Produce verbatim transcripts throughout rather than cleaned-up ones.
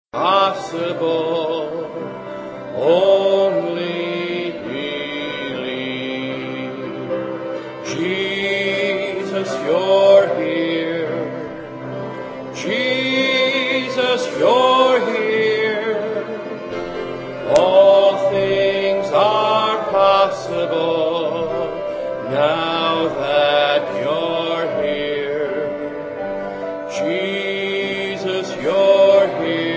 Possible, only believe. Jesus, you're here. Jesus, you're here. All things are possible now that you're here. Jesus, you're here.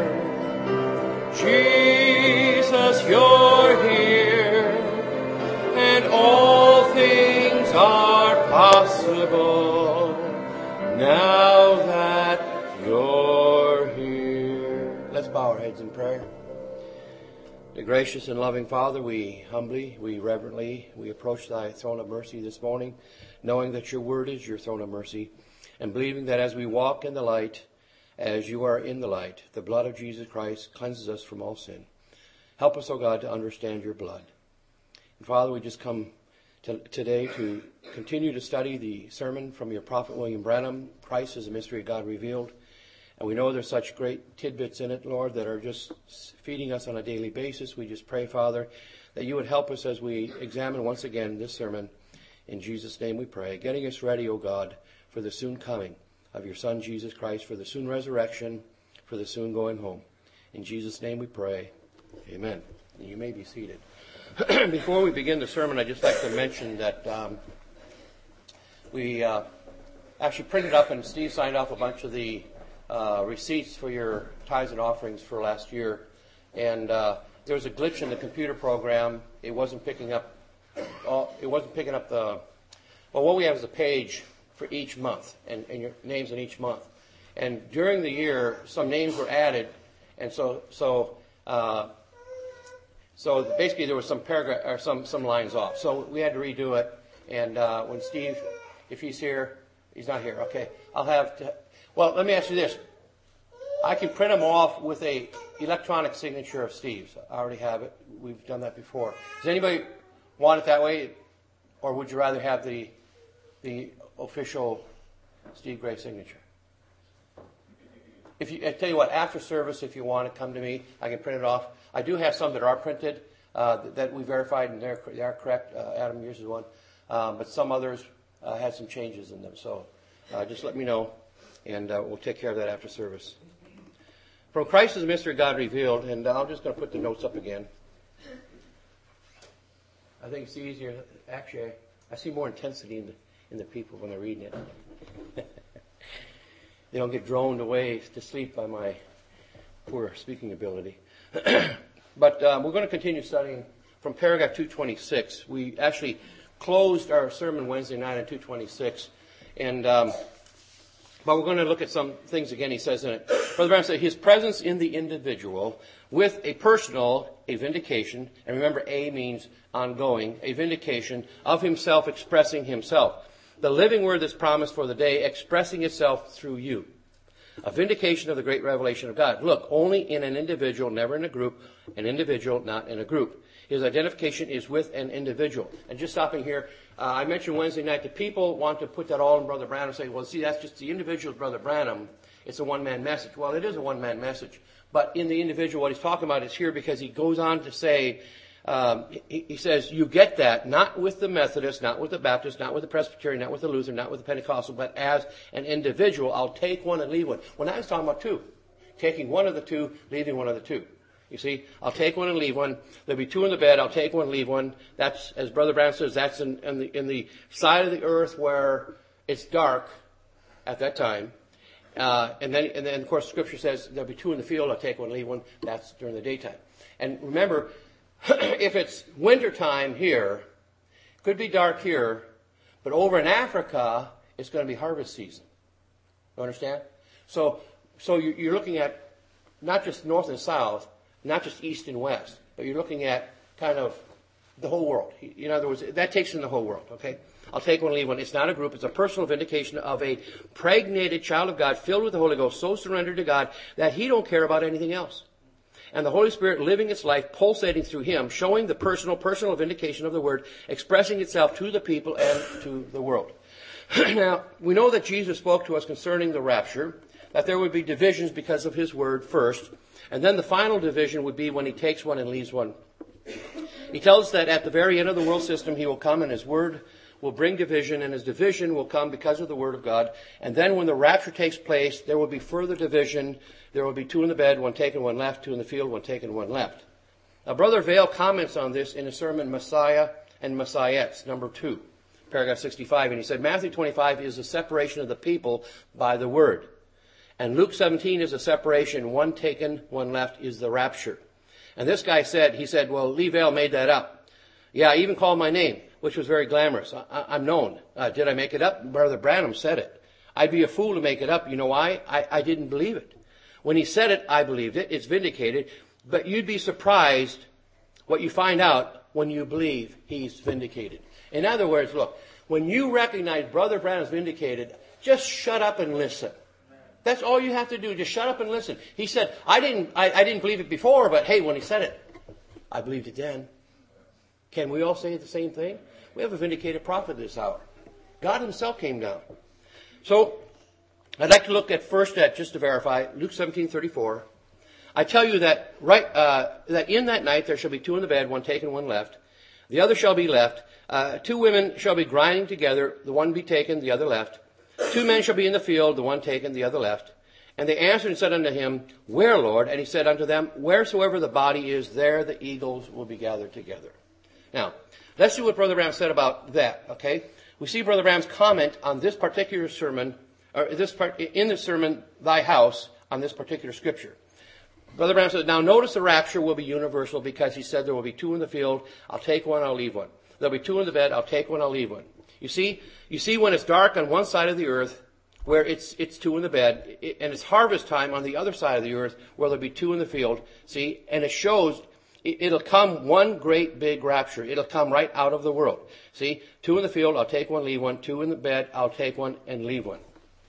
Jesus, you're here, and all things are possible now that you're here. Let's bow our heads in prayer. The gracious and loving Father, we humbly, we reverently, we approach thy throne of mercy this morning, knowing that your word is your throne of mercy, and believing that as we walk in the light, as you are in the light, the blood of Jesus Christ cleanses us from all sin. Help us, O God, to understand your blood. And Father, we just come to, today to continue to study the sermon from your prophet William Branham, Christ is a Mystery of God Revealed. And we know there's such great tidbits in it, Lord, that are just feeding us on a daily basis. We just pray, Father, that you would help us as we examine once again this sermon. In Jesus' name we pray, getting us ready, O God, for the soon coming of your Son, Jesus Christ, for the soon resurrection, for the soon going home. In Jesus' name we pray. Amen. You may be seated. Before we begin the sermon, I'd just like to mention that um, we uh, actually printed up and Steve signed off a bunch of the uh, receipts for your tithes and offerings for last year. And uh, there was a glitch in the computer program. It wasn't picking up. Uh, it wasn't picking up the. Well, what we have is a page for each month, and, and your names in each month. And during the year, some names were added, and so so uh, so basically there was some paragraph or some some lines off. So we had to redo it. And uh, when Steve, if he's here, he's not here. Okay, I'll have to. Well, let me ask you this: I can print them off with a electronic signature of Steve's. I already have it. We've done that before. Does anybody want it that way, or would you rather have the the official Steve Gray signature? If you, I tell you what, after service, if you want to come to me, I can print it off. I do have some that are printed uh, that we verified, and they're they are correct. Uh, Adam, yours is one, um, but some others uh, had some changes in them. So uh, just let me know, and uh, we'll take care of that after service. From Christ is a Mystery of God Revealed, and uh, I'm just going to put the notes up again. I think it's easier. Actually, I see more intensity in the in the people when they're reading it. They don't get droned away to sleep by my poor speaking ability. But um, we're going to continue studying from paragraph two twenty-six. We actually closed our sermon Wednesday night on two twenty-six. And, um, but we're going to look at some things again he says in it. Brother Branham said, his presence in the individual with a personal, a vindication, and remember A means ongoing, a vindication of himself expressing himself. The living word that's promised for the day expressing itself through you. A vindication of the great revelation of God. Look, only in an individual, never in a group. An individual, not in a group. His identification is with an individual. And just stopping here, uh, I mentioned Wednesday night that people want to put that all in Brother Branham and say, well, see, that's just the individual of Brother Branham. It's a one-man message. Well, it is a one-man message. But in the individual, what he's talking about is here because he goes on to say, Um, he, he says, you get that, not with the Methodist, not with the Baptist, not with the Presbyterian, not with the Lutheran, not with the Pentecostal, but as an individual, I'll take one and leave one. Well, now he's talking about two. Taking one of the two, leaving one of the two. You see, I'll take one and leave one. There'll be two in the bed, I'll take one and leave one. That's, as Brother Brown says, that's in, in, the, in the side of the earth where it's dark at that time. Uh, and then, and then, of course, Scripture says there'll be two in the field, I'll take one and leave one. That's during the daytime. And remember, if it's wintertime here, could be dark here, but over in Africa, it's going to be harvest season. You understand? So, so you're looking at not just north and south, not just east and west, but you're looking at kind of the whole world. In other words, that takes in the whole world, okay? I'll take one and leave one. It's not a group. It's a personal vindication of a pregnated child of God filled with the Holy Ghost, so surrendered to God that he don't care about anything else. And the Holy Spirit living its life, pulsating through him, showing the personal, personal vindication of the Word, expressing itself to the people and to the world. Now, we know that Jesus spoke to us concerning the rapture. that there would be divisions because of his word first. And then the final division would be when he takes one and leaves one. He tells us that at the very end of the world system, he will come and his word will bring division, and his division will come because of the word of God. And then when the rapture takes place, there will be further division. There will be two in the bed, one taken, one left, two in the field, one taken, one left. Now, Brother Vail comments on this in his sermon, Messiah and Messiahs, number two, paragraph sixty-five. And he said, Matthew twenty-five is the separation of the people by the word. And Luke seventeen is a separation, one taken, one left, is the rapture. And this guy said, he said, well, Lee Vail made that up. Yeah, I even called my name, which was very glamorous. I, I, I'm known. Uh, did I make it up? Brother Branham said it. I'd be a fool to make it up. You know why? I, I didn't believe it. When he said it, I believed it. It's vindicated. But you'd be surprised what you find out when you believe he's vindicated. In other words, look, when you recognize Brother Branham's vindicated, just shut up and listen. That's all you have to do. Just shut up and listen. He said, I didn't, I, I didn't believe it before, but hey, when he said it, I believed it then. Can we all say the same thing? We have a vindicated prophet this hour. God himself came down. So, I'd like to look at first at, just to verify, Luke seventeen thirty-four. I tell you that right, uh, that in that night there shall be two in the bed, one taken, one left. The other shall be left. Uh, two women shall be grinding together, the one be taken, the other left. Two men shall be in the field, the one taken, the other left. And they answered and said unto him, Where, Lord? And he said unto them, Wheresoever the body is, there the eagles will be gathered together. Now, let's see what Brother Branham said about that, okay? We see Brother Branham's comment on this particular sermon, or this part, in the sermon, Thy House, on this particular scripture. Brother Branham said, now notice the rapture will be universal because he said there will be two in the field, I'll take one, I'll leave one. There'll be two in the bed, I'll take one, I'll leave one. You see, you see when it's dark on one side of the earth, where it's it's two in the bed, it, and it's harvest time on the other side of the earth, where there'll be two in the field. See, and it shows it, it'll come one great big rapture. It'll come right out of the world. See, two in the field, I'll take one, leave one. Two in the bed, I'll take one and leave one.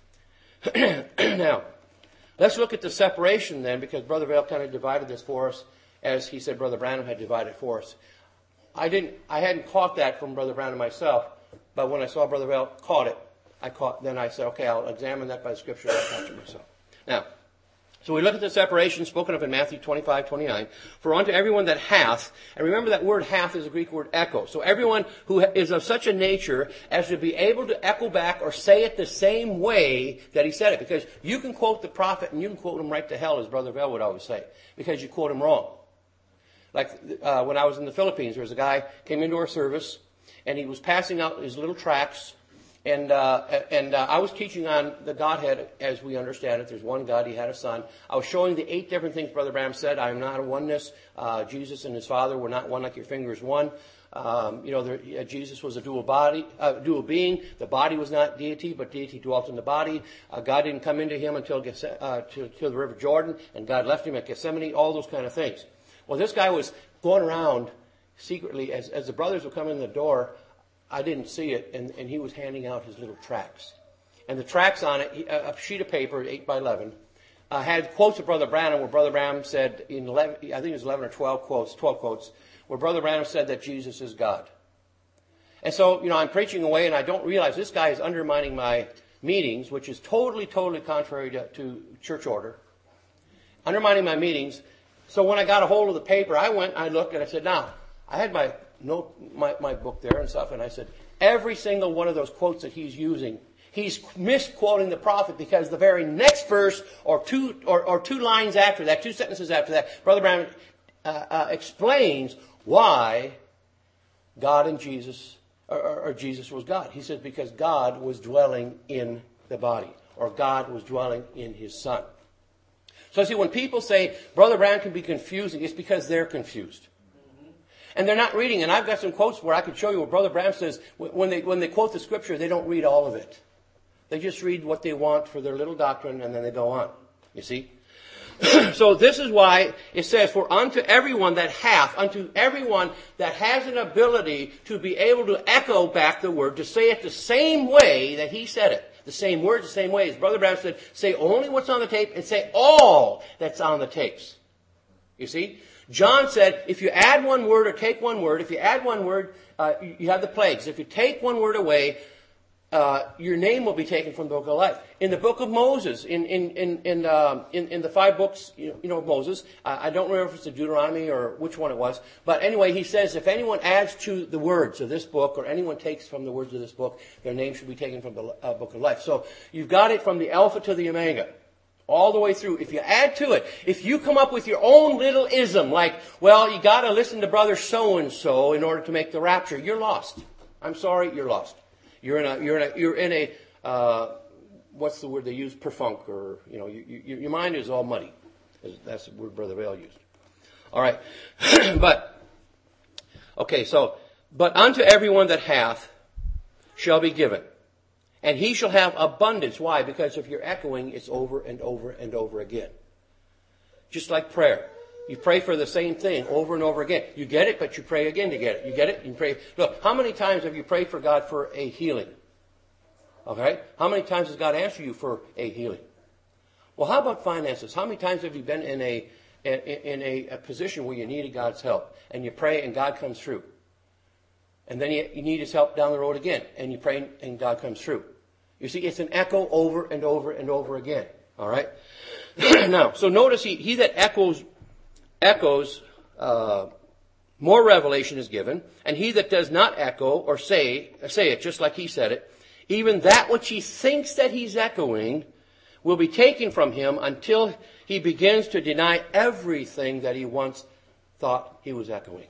Now, let's look at the separation then, because Brother Vail kind of divided this for us, as he said Brother Branham had divided for us. I didn't, I hadn't caught that from Brother Branham myself. But when I saw Brother Vail caught it, I caught. Then I said, okay, I'll examine that by the scripture. I'll catch it myself. Now, so we look at the separation spoken of in Matthew twenty-five, twenty-nine. For unto everyone that hath, and remember that word hath is a Greek word echo. So everyone who is of such a nature as to be able to echo back or say it the same way that he said it. Because you can quote the prophet and you can quote him right to hell, as Brother Vail would always say, because you quote him wrong. Like uh, when I was in the Philippines, there was a guy came into our service, and he was passing out his little tracts, and uh, and uh, I was teaching on the Godhead as we understand it. There's one God, he had a son. I was showing the eight different things Brother Branham said. I am not a oneness. Uh, Jesus and his Father were not one like your finger is one. Um, you know, there, uh, Jesus was a dual body, uh, dual being. The body was not deity, but deity dwelt in the body. Uh, God didn't come into him until uh, to, to the River Jordan, and God left him at Gethsemane. All those kind of things. Well, this guy was going around secretly, as, as the brothers would come in the door. I didn't see it, and, and he was handing out his little tracts. And the tracts on it, a sheet of paper, eight by eleven, uh, had quotes of Brother Branham, where Brother Branham said, in eleven, I think it was eleven or twelve quotes, twelve quotes, where Brother Branham said that Jesus is God. And so, you know, I'm preaching away, and I don't realize this guy is undermining my meetings, which is totally, totally contrary to, to church order. Undermining my meetings. So when I got a hold of the paper, I went, I looked, and I said, now, I had my note, my, my book there and stuff, and I said, every single one of those quotes that he's using, he's misquoting the prophet, because the very next verse, or two, or, or two lines after that, two sentences after that, Brother Branham uh, uh, explains why God and Jesus, or, or, or Jesus was God. He says because God was dwelling in the body, or God was dwelling in his Son. So see, when people say Brother Branham can be confusing, it's because they're confused. And they're not reading. And I've got some quotes where I could show you where Brother Branham says when they when they quote the scripture, they don't read all of it. They just read what they want for their little doctrine, and then they go on. You see? So this is why it says, for unto everyone that hath, unto everyone that has an ability to be able to echo back the word, to say it the same way that he said it. The same words, the same ways. Brother Branham said, say only what's on the tape and say all that's on the tapes. You see? John said, if you add one word or take one word, if you add one word, uh, you have the plagues. If you take one word away, uh, your name will be taken from the book of life. In the book of Moses, in in in in, um, in, in the five books, you know, you know of Moses, uh, I don't remember if it's the Deuteronomy or which one it was, but anyway, he says if anyone adds to the words of this book, or anyone takes from the words of this book, their name should be taken from the uh, book of life. So you've got it from the Alpha to the Omega, all the way through. If you add to it, if you come up with your own little ism, like, well, you got to listen to brother so and so in order to make the rapture, you're lost. I'm sorry, you're lost. You're in a, you're in a, you're in a, uh, what's the word they use? Perfunk, or, you know, you, you, your mind is all muddy. That's the word Brother Vail used. All right. but, okay, so, but unto everyone that hath shall be given. And he shall have abundance. Why? Because if you're echoing, it's over and over and over again. Just like prayer. You pray for the same thing over and over again. You get it, but you pray again to get it. You get it, you pray. Look, how many times have you prayed for God for a healing? Okay? How many times has God answered you for a healing? Well, how about finances? How many times have you been in a in, in a, a position where you needed God's help, and you pray and God comes through? And then you, you need His help down the road again, and you pray and God comes through. You see, it's an echo over and over and over again. All right? Now, so notice he, he that echoes echoes, uh, more revelation is given, and he that does not echo or say, say it just like he said it, even that which he thinks that he's echoing will be taken from him until he begins to deny everything that he once thought he was echoing.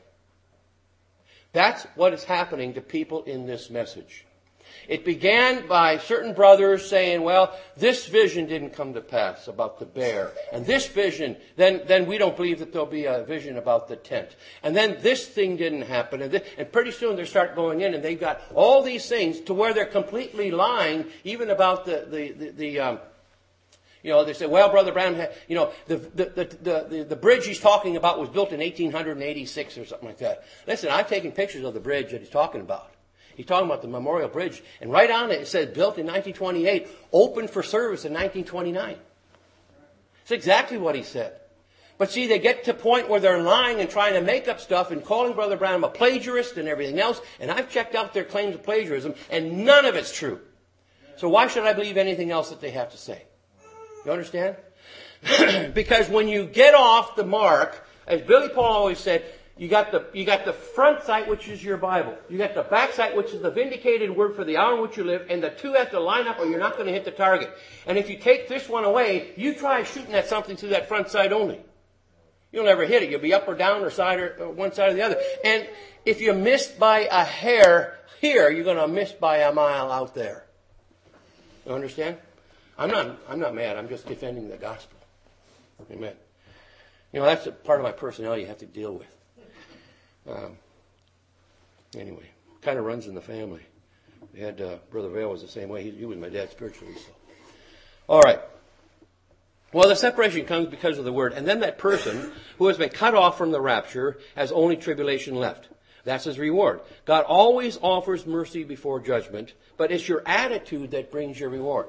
That's what is happening to people in this message. It began by certain brothers saying, well, this vision didn't come to pass about the bear. And this vision, then, then we don't believe that there'll be a vision about the tent. And then this thing didn't happen. And, this, and pretty soon they start going in and they've got all these things to where they're completely lying, even about the, the, the, the um, you know, they say, well, Brother Brown, had, you know, the, the, the, the, the bridge he's talking about was built in eighteen eighty-six or something like that. Listen, I've taken pictures of the bridge that he's talking about. He's talking about the Memorial Bridge. And right on it, it says built in nineteen twenty-eight, opened for service in nineteen twenty-nine. It's exactly what he said. But see, they get to a point where they're lying and trying to make up stuff and calling Brother Branham a plagiarist and everything else. And I've checked out their claims of plagiarism, and none of it's true. So why should I believe anything else that they have to say? You understand? Because when you get off the mark, as Billy Paul always said, You got the you got the front sight, which is your Bible. You got the back sight, which is the vindicated word for the hour in which you live, and the two have to line up or you're not going to hit the target. And if you take this one away, you try shooting at something through that front sight only. You'll never hit it. You'll be up or down or side or, or one side or the other. And if you missed by a hair here, you're going to miss by a mile out there. You understand? I'm not I'm not mad. I'm just defending the gospel. Amen. You know, that's a part of my personality you have to deal with. Um, anyway, kind of runs in the family. We had uh, Brother Vail was the same way. He, he was my dad spiritually. So, all right. Well, the separation comes because of the word, and then that person who has been cut off from the rapture has only tribulation left. That's his reward. God always offers mercy before judgment, but it's your attitude that brings your reward.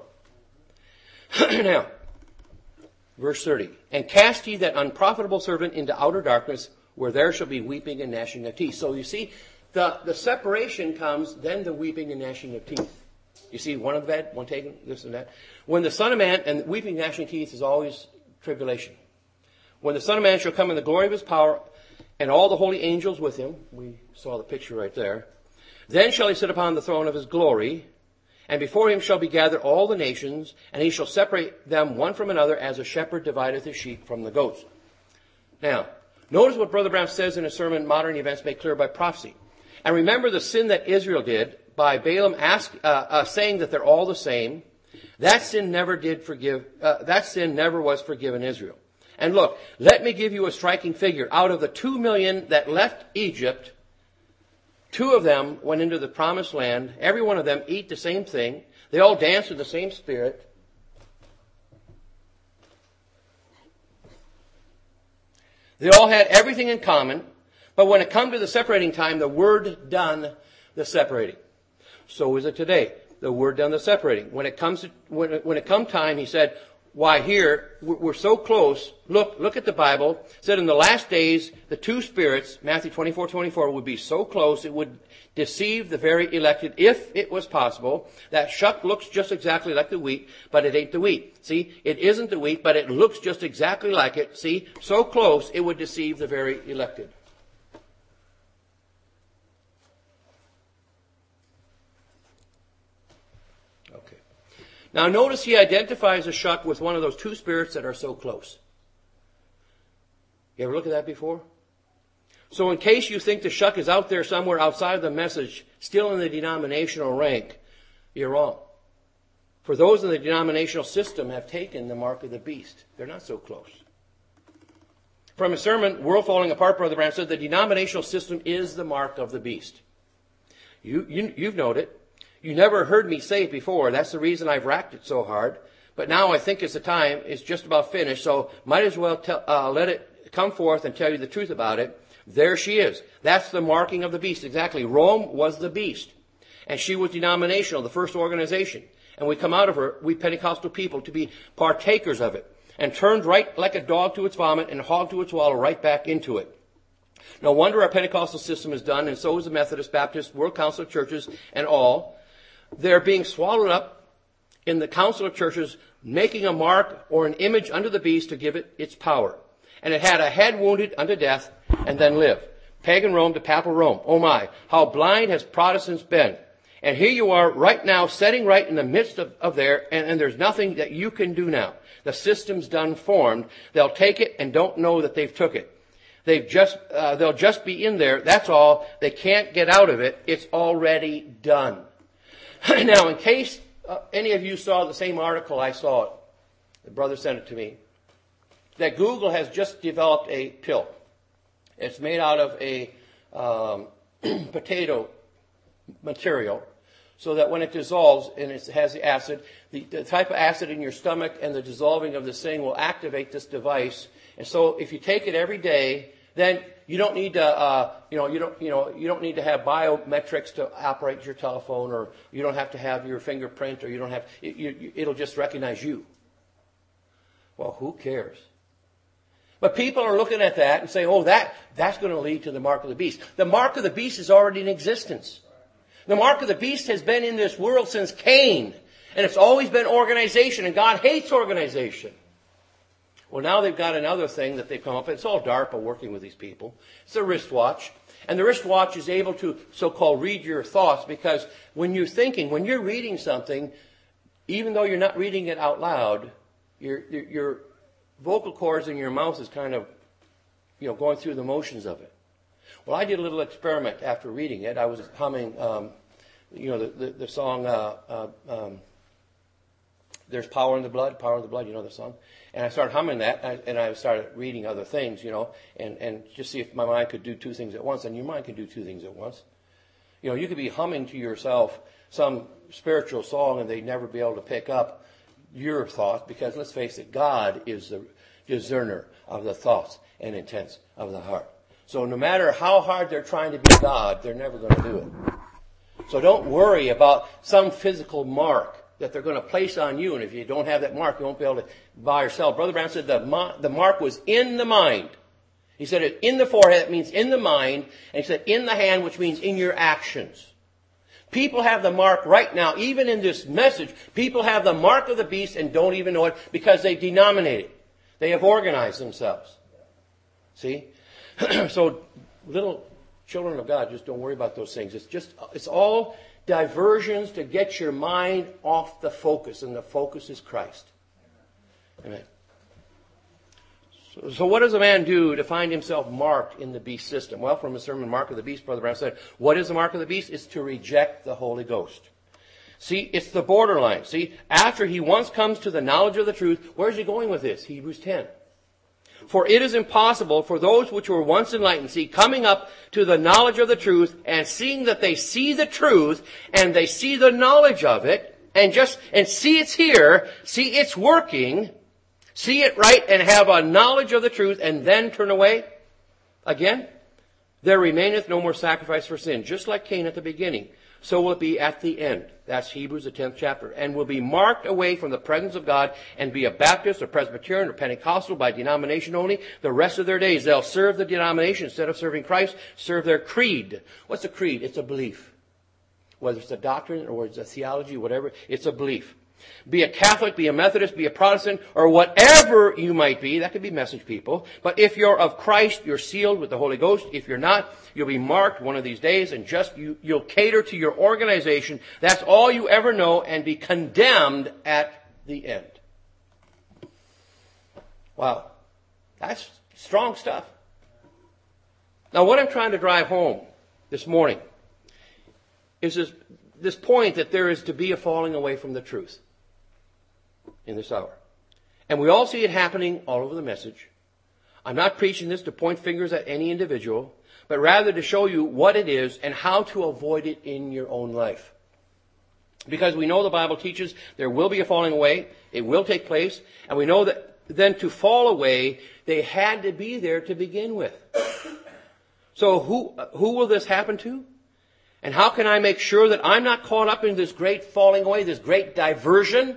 Now, verse thirty, and cast ye that unprofitable servant into outer darkness, where there shall be weeping and gnashing of teeth. So you see, the, the separation comes, then the weeping and gnashing of teeth. You see, one of the bad, one taken, this and that. When the Son of Man, and weeping and gnashing of teeth is always tribulation. When the Son of Man shall come in the glory of his power, and all the holy angels with him, we saw the picture right there, then shall he sit upon the throne of his glory, and before him shall be gathered all the nations, and he shall separate them one from another, as a shepherd divideth his sheep from the goats. Now, notice what Brother Brown says in his sermon, Modern Events Made Clear by Prophecy. And remember the sin that Israel did by Balaam ask, uh, uh, saying that they're all the same. That sin never did forgive, uh, that sin never was forgiven Israel. And look, let me give you a striking figure. Out of the two million that left Egypt, two of them went into the promised land. Every one of them eat the same thing. They all dance in the same spirit. They all had everything in common, but when it come to the separating time, the Word done the separating. So is it today. The Word done the separating. When it comes to, when it, when it come time, he said, why here, we're so close. Look, look at the Bible. It said in the last days, the two spirits, Matthew twenty-four twenty-four, would be so close it would deceive the very elected, if it was possible. That shuck looks just exactly like the wheat, but it ain't the wheat. See, it isn't the wheat, but it looks just exactly like it. See, so close it would deceive the very elected. Okay. Now notice he identifies a shuck with one of those two spirits that are so close. You ever look at that before? So in case you think the shuck is out there somewhere outside of the message, still in the denominational rank, you're wrong. For those in the denominational system have taken the mark of the beast. They're not so close. From a sermon, World Falling Apart, Brother Branham said the denominational system is the mark of the beast. You, you, you've noted it. You never heard me say it before. That's the reason I've racked it so hard. But now I think it's the time. It's just about finished. So might as well tell, uh, let it come forth and tell you the truth about it. There she is. That's the marking of the beast. Exactly. Rome was the beast. And she was denominational, the first organization. And we come out of her, we Pentecostal people, to be partakers of it. And turned right like a dog to its vomit and hog to its wallow right back into it. No wonder our Pentecostal system is done, and so is the Methodist, Baptist, World Council of Churches, and all. They're being swallowed up in the Council of Churches, making a mark or an image unto the beast to give it its power. And it had a head wounded unto death, and then lived. Pagan Rome to papal Rome. Oh my, how blind has Protestants been. And here you are right now, setting right in the midst of, of there, and, and there's nothing that you can do now. The system's done formed. They'll take it and don't know that they've took it. They've just, uh, they'll just be in there. That's all. They can't get out of it. It's already done. Now, in case uh, any of you saw the same article I saw it, the brother sent it to me, that Google has just developed a pill. It's made out of a um, potato material, so that when it dissolves and it has the acid, the, the type of acid in your stomach and the dissolving of this thing will activate this device. And so, if you take it every day, then you don't need to, uh, you know, you don't, you know, you don't need to have biometrics to operate your telephone, or you don't have to have your fingerprint, or you don't have. It, you, it'll just recognize you. Well, who cares? But people are looking at that and saying, oh, that, that's going to lead to the mark of the beast. The mark of the beast is already in existence. The mark of the beast has been in this world since Cain. And it's always been organization, and God hates organization. Well, now they've got another thing that they've come up with. It's all DARPA working with these people. It's a wristwatch. And the wristwatch is able to so-called read your thoughts, because when you're thinking, when you're reading something, even though you're not reading it out loud, your your vocal cords in your mouth is kind of, you know, going through the motions of it. Well, I did a little experiment after reading it. I was humming, um, you know, the, the, the song, uh, uh, um, There's Power in the Blood, Power in the Blood, you know the song? And I started humming that, and I, and I started reading other things, you know, and, and just see if my mind could do two things at once. And your mind can do two things at once. You know, you could be humming to yourself some spiritual song, and they'd never be able to pick up your thoughts, because let's face it, God is the discerner of the thoughts and intents of the heart. So no matter how hard they're trying to be God, they're never going to do it. So don't worry about some physical mark that they're going to place on you, and if you don't have that mark, you won't be able to buy or sell. Brother Branham said the, ma- the mark was in the mind. He said it in the forehead, it means in the mind, and he said in the hand, which means in your actions. People have the mark right now, even in this message, people have the mark of the beast and don't even know it, because they denominate it. They have organized themselves. See? So little children of God, just don't worry about those things. It's just, it's all diversions to get your mind off the focus, and the focus is Christ. Amen. So, so what does a man do to find himself marked in the beast system? Well, from a sermon, Mark of the Beast, Brother Branham said, what is the mark of the beast? It's to reject the Holy Ghost. See, it's the borderline. See, after he once comes to the knowledge of the truth, where's he going with this? Hebrews ten. For it is impossible for those which were once enlightened, see, coming up to the knowledge of the truth, and seeing that they see the truth, and they see the knowledge of it, and just, and see it's here, see it's working, see it right, and have a knowledge of the truth, and then turn away. Again, there remaineth no more sacrifice for sin, just like Cain at the beginning. so will it be at the end. That's Hebrews, the tenth chapter. And will be marked away from the presence of God and be a Baptist or Presbyterian or Pentecostal by denomination only. The rest of their days, they'll serve the denomination instead of serving Christ, serve their creed. What's a creed? It's a belief. Whether it's a doctrine or it's a theology, whatever, it's a belief. Be a Catholic, be a Methodist, be a Protestant, or whatever you might be. That could be message people. But if you're of Christ, you're sealed with the Holy Ghost. If you're not, you'll be marked one of these days and just you, you'll cater to your organization. That's all you ever know and be condemned at the end. Wow. That's strong stuff. Now what I'm trying to drive home this morning is this, this point that there is to be a falling away from the truth in this hour. And we all see it happening all over the message. I'm not preaching this to point fingers at any individual, but rather to show you what it is and how to avoid it in your own life. Because we know the Bible teaches there will be a falling away. It will take place. And we know that then to fall away, they had to be there to begin with. So who, who will this happen to? And how can I make sure that I'm not caught up in this great falling away, this great diversion?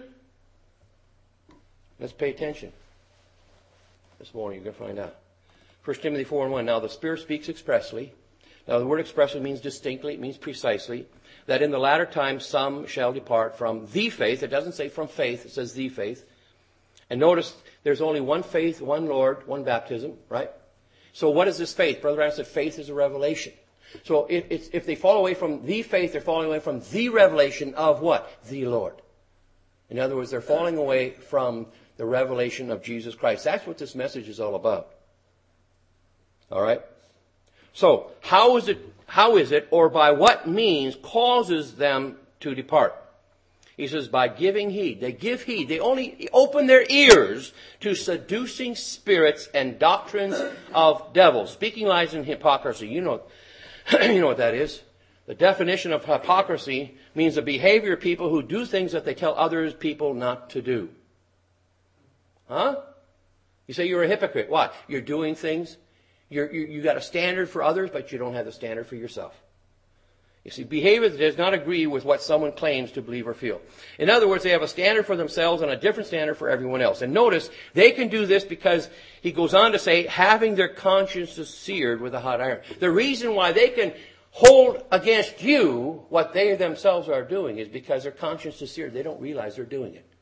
Let's pay attention. This morning you're going to find out. First Timothy four and one. Now the Spirit speaks expressly. Now the word expressly means distinctly. It means precisely. That in the latter times some shall depart from the faith. It doesn't say from faith. It says the faith. And notice there's only one faith, one Lord, one baptism. Right? So what is this faith? Brother Branham said faith is a revelation. So if, it's, if they fall away from the faith, they're falling away from the revelation of what? The Lord. In other words, they're falling away from the revelation of Jesus Christ. That's what this message is all about. All right? So, how is it, how is it, or by what means causes them to depart? He says, by giving heed. They give heed. They only open their ears to seducing spirits and doctrines of devils. Speaking lies in hypocrisy. You know, you know what that is. The definition of hypocrisy means the behavior of people who do things that they tell others people not to do. Huh? You say you're a hypocrite. Why? You're doing things. You're, you you got a standard for others, but you don't have the standard for yourself. You see, behavior that does not agree with what someone claims to believe or feel. In other words, they have a standard for themselves and a different standard for everyone else. And notice, they can do this because, he goes on to say, having their consciences seared with a hot iron. The reason why they can hold against you what they themselves are doing is because their conscience is seared. They don't realize they're doing it.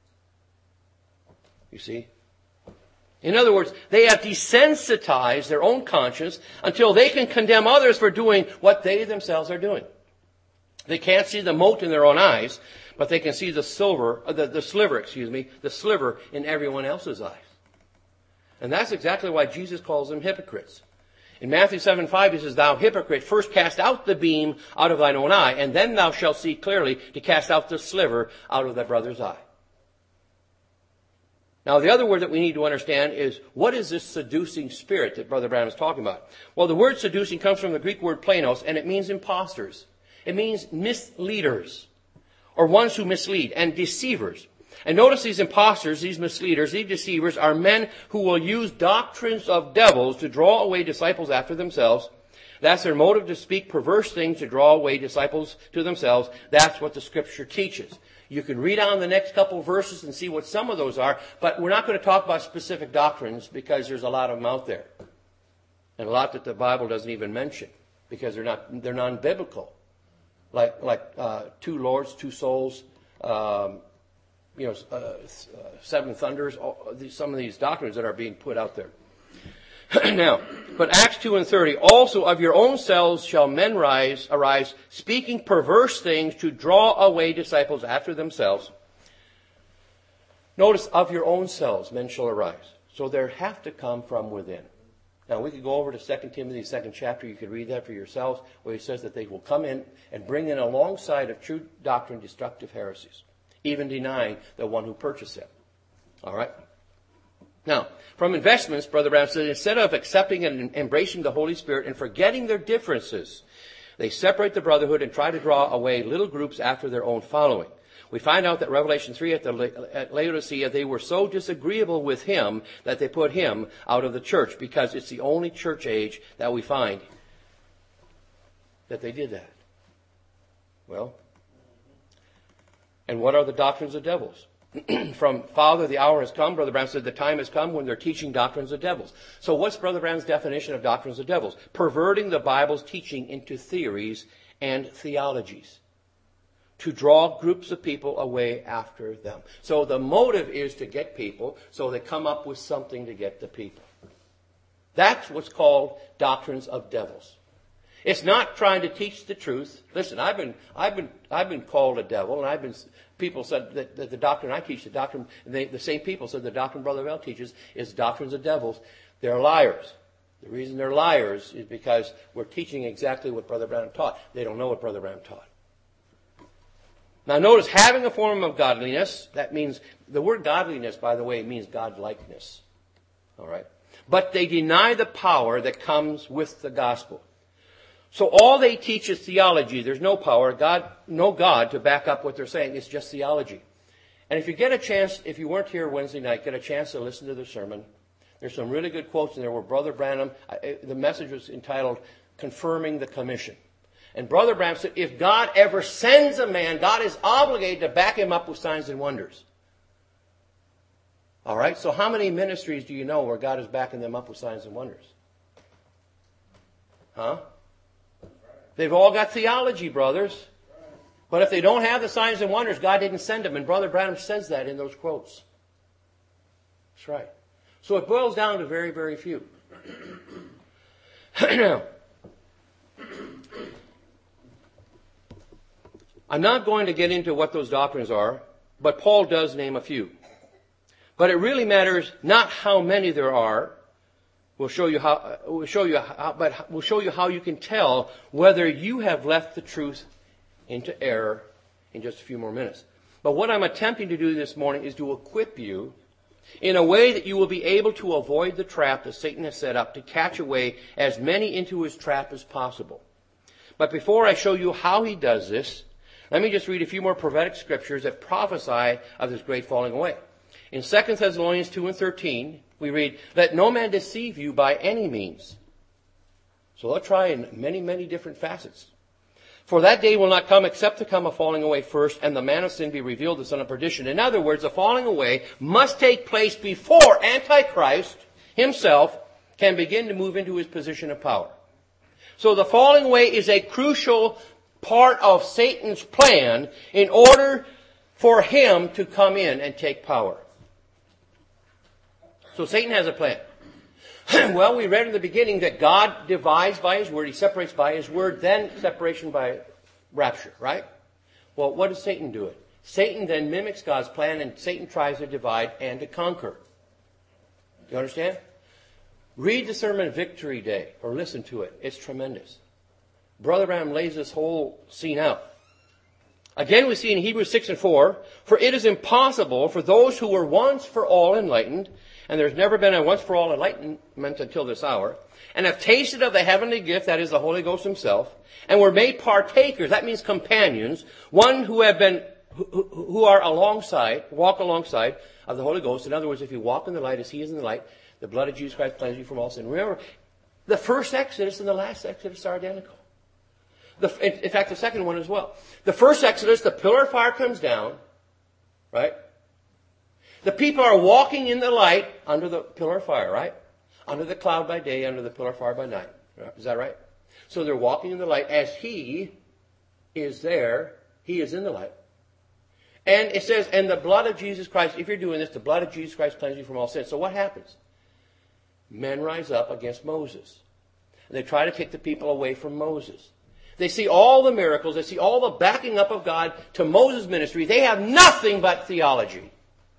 You see? In other words, they have desensitized their own conscience until they can condemn others for doing what they themselves are doing. They can't see the mote in their own eyes, but they can see the silver, uh, the, the sliver, excuse me, the sliver in everyone else's eyes. And that's exactly why Jesus calls them hypocrites. In Matthew seven five, he says, thou hypocrite, first cast out the beam out of thine own eye, and then thou shalt see clearly to cast out the sliver out of thy brother's eye. Now, the other word that we need to understand is, what is this seducing spirit that Brother Branham is talking about? Well, the word seducing comes from the Greek word planos, and it means imposters. It means misleaders, or ones who mislead, and deceivers. And notice these imposters, these misleaders, these deceivers are men who will use doctrines of devils to draw away disciples after themselves. That's their motive, to speak perverse things to draw away disciples to themselves. That's what the Scripture teaches. You can read on the next couple of verses and see what some of those are, but we're not going to talk about specific doctrines because there's a lot of them out there. And a lot that the Bible doesn't even mention because they're not, they're non-biblical. Like, like, uh, two lords, two souls, um, you know, uh, seven thunders, all, some of these doctrines that are being put out there. Now, but Acts two and thirty, also of your own selves shall men rise, arise, speaking perverse things to draw away disciples after themselves. Notice, of your own selves men shall arise. So they have to come from within. Now, we could go over to Second Timothy, second chapter. You could read that for yourselves, where he says that they will come in and bring in alongside of true doctrine destructive heresies, even denying the one who purchased them. All right? Now, from investments, Brother Branham says, instead of accepting and embracing the Holy Spirit and forgetting their differences, they separate the brotherhood and try to draw away little groups after their own following. We find out that Revelation three at, the, at Laodicea, they were so disagreeable with him that they put him out of the church, because it's the only church age that we find that they did that. Well, and what are the doctrines of devils? From Father, the hour has come. Brother Branham said the time has come when they're teaching doctrines of devils. So what's Brother Branham's definition of doctrines of devils? Perverting the Bible's teaching into theories and theologies to draw groups of people away after them. So the motive is to get people, so they come up with something to get the people. That's what's called doctrines of devils. It's not trying to teach the truth. Listen, I've been, I've been, I've been called a devil, and I've been. People said that, that the doctrine I teach, the doctrine, they, the same people said the doctrine Brother Bell teaches is doctrines of devils. They're liars. The reason they're liars is because we're teaching exactly what Brother Branham taught. They don't know what Brother Branham taught. Now, notice having a form of godliness. That means the word godliness, by the way, means godlikeness. All right, but they deny the power that comes with the gospel. So all they teach is theology. There's no power, God, no God to back up what they're saying. It's just theology. And if you get a chance, if you weren't here Wednesday night, get a chance to listen to the sermon. There's some really good quotes in there where Brother Branham, the message was entitled, Confirming the Commission. And Brother Branham said, if God ever sends a man, God is obligated to back him up with signs and wonders. All right, so how many ministries do you know where God is backing them up with signs and wonders? Huh? They've all got theology, brothers. But if they don't have the signs and wonders, God didn't send them. And Brother Branham says that in those quotes. That's right. So it boils down to very, very few. Now, I'm not going to get into what those doctrines are, but Paul does name a few. But it really matters not how many there are. We'll show you how. We'll show you how. But we'll show you how you can tell whether you have left the truth into error in just a few more minutes. But what I'm attempting to do this morning is to equip you in a way that you will be able to avoid the trap that Satan has set up to catch away as many into his trap as possible. But before I show you how he does this, let me just read a few more prophetic scriptures that prophesy of this great falling away. In Second Thessalonians two and thirteen, we read, let no man deceive you by any means. So they'll try in many, many different facets. For that day will not come except to come a falling away first, and the man of sin be revealed, the son of perdition. In other words, the falling away must take place before Antichrist himself can begin to move into his position of power. So the falling away is a crucial part of Satan's plan in order for him to come in and take power. So Satan has a plan. Well, we read in the beginning that God divides by His Word. He separates by His Word, then separation by rapture, right? Well, what does Satan do it? Satan then mimics God's plan, and Satan tries to divide and to conquer. You understand? Read the sermon Victory Day, or listen to it. It's tremendous. Brother Branham lays this whole scene out. Again, we see in Hebrews six and four, for it is impossible for those who were once for all enlightened, and there's never been a once-for-all enlightenment until this hour, and have tasted of the heavenly gift, that is the Holy Ghost Himself, and were made partakers, that means companions, one who have been, who, who are alongside, walk alongside of the Holy Ghost. In other words, if you walk in the light as He is in the light, the blood of Jesus Christ cleanses you from all sin. Remember, the first Exodus and the last Exodus are identical. The, in fact, the second one as well. The first Exodus, the pillar of fire comes down, right? The people are walking in the light under the pillar of fire, right? Under the cloud by day, under the pillar of fire by night. Is that right? So they're walking in the light as He is there. He is in the light. And it says, and the blood of Jesus Christ, if you're doing this, the blood of Jesus Christ cleanses you from all sin. So what happens? Men rise up against Moses. And they try to take the people away from Moses. They see all the miracles. They see all the backing up of God to Moses' ministry. They have nothing but theology.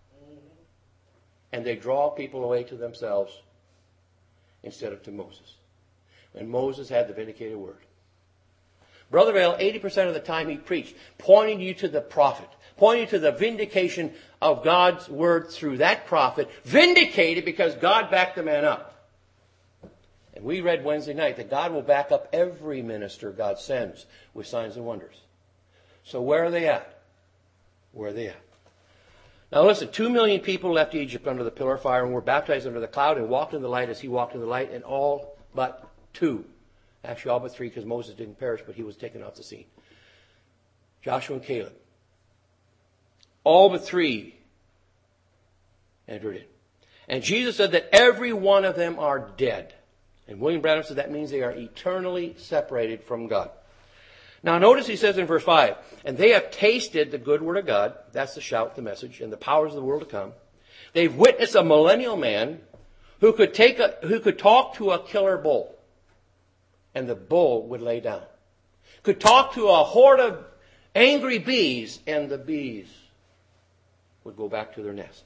And they draw people away to themselves instead of to Moses. And Moses had the vindicated word. Brother Vail, eighty percent of the time he preached, pointing you to the prophet, pointing you to the vindication of God's word through that prophet, vindicated because God backed the man up. And we read Wednesday night that God will back up every minister God sends with signs and wonders. So where are they at? Where are they at? Now listen, two million people left Egypt under the pillar of fire and were baptized under the cloud and walked in the light as He walked in the light, and all but two. Actually, all but three, because Moses didn't perish, but he was taken off the scene. Joshua and Caleb. All but three entered in. And Jesus said that every one of them are dead. And William Branham said that means they are eternally separated from God. Now notice he says in verse five, and they have tasted the good word of God. That's the shout, the message, and the powers of the world to come. They've witnessed a millennial man who could take a, who could talk to a killer bull. And the bull would lay down. Could talk to a horde of angry bees, and the bees would go back to their nest.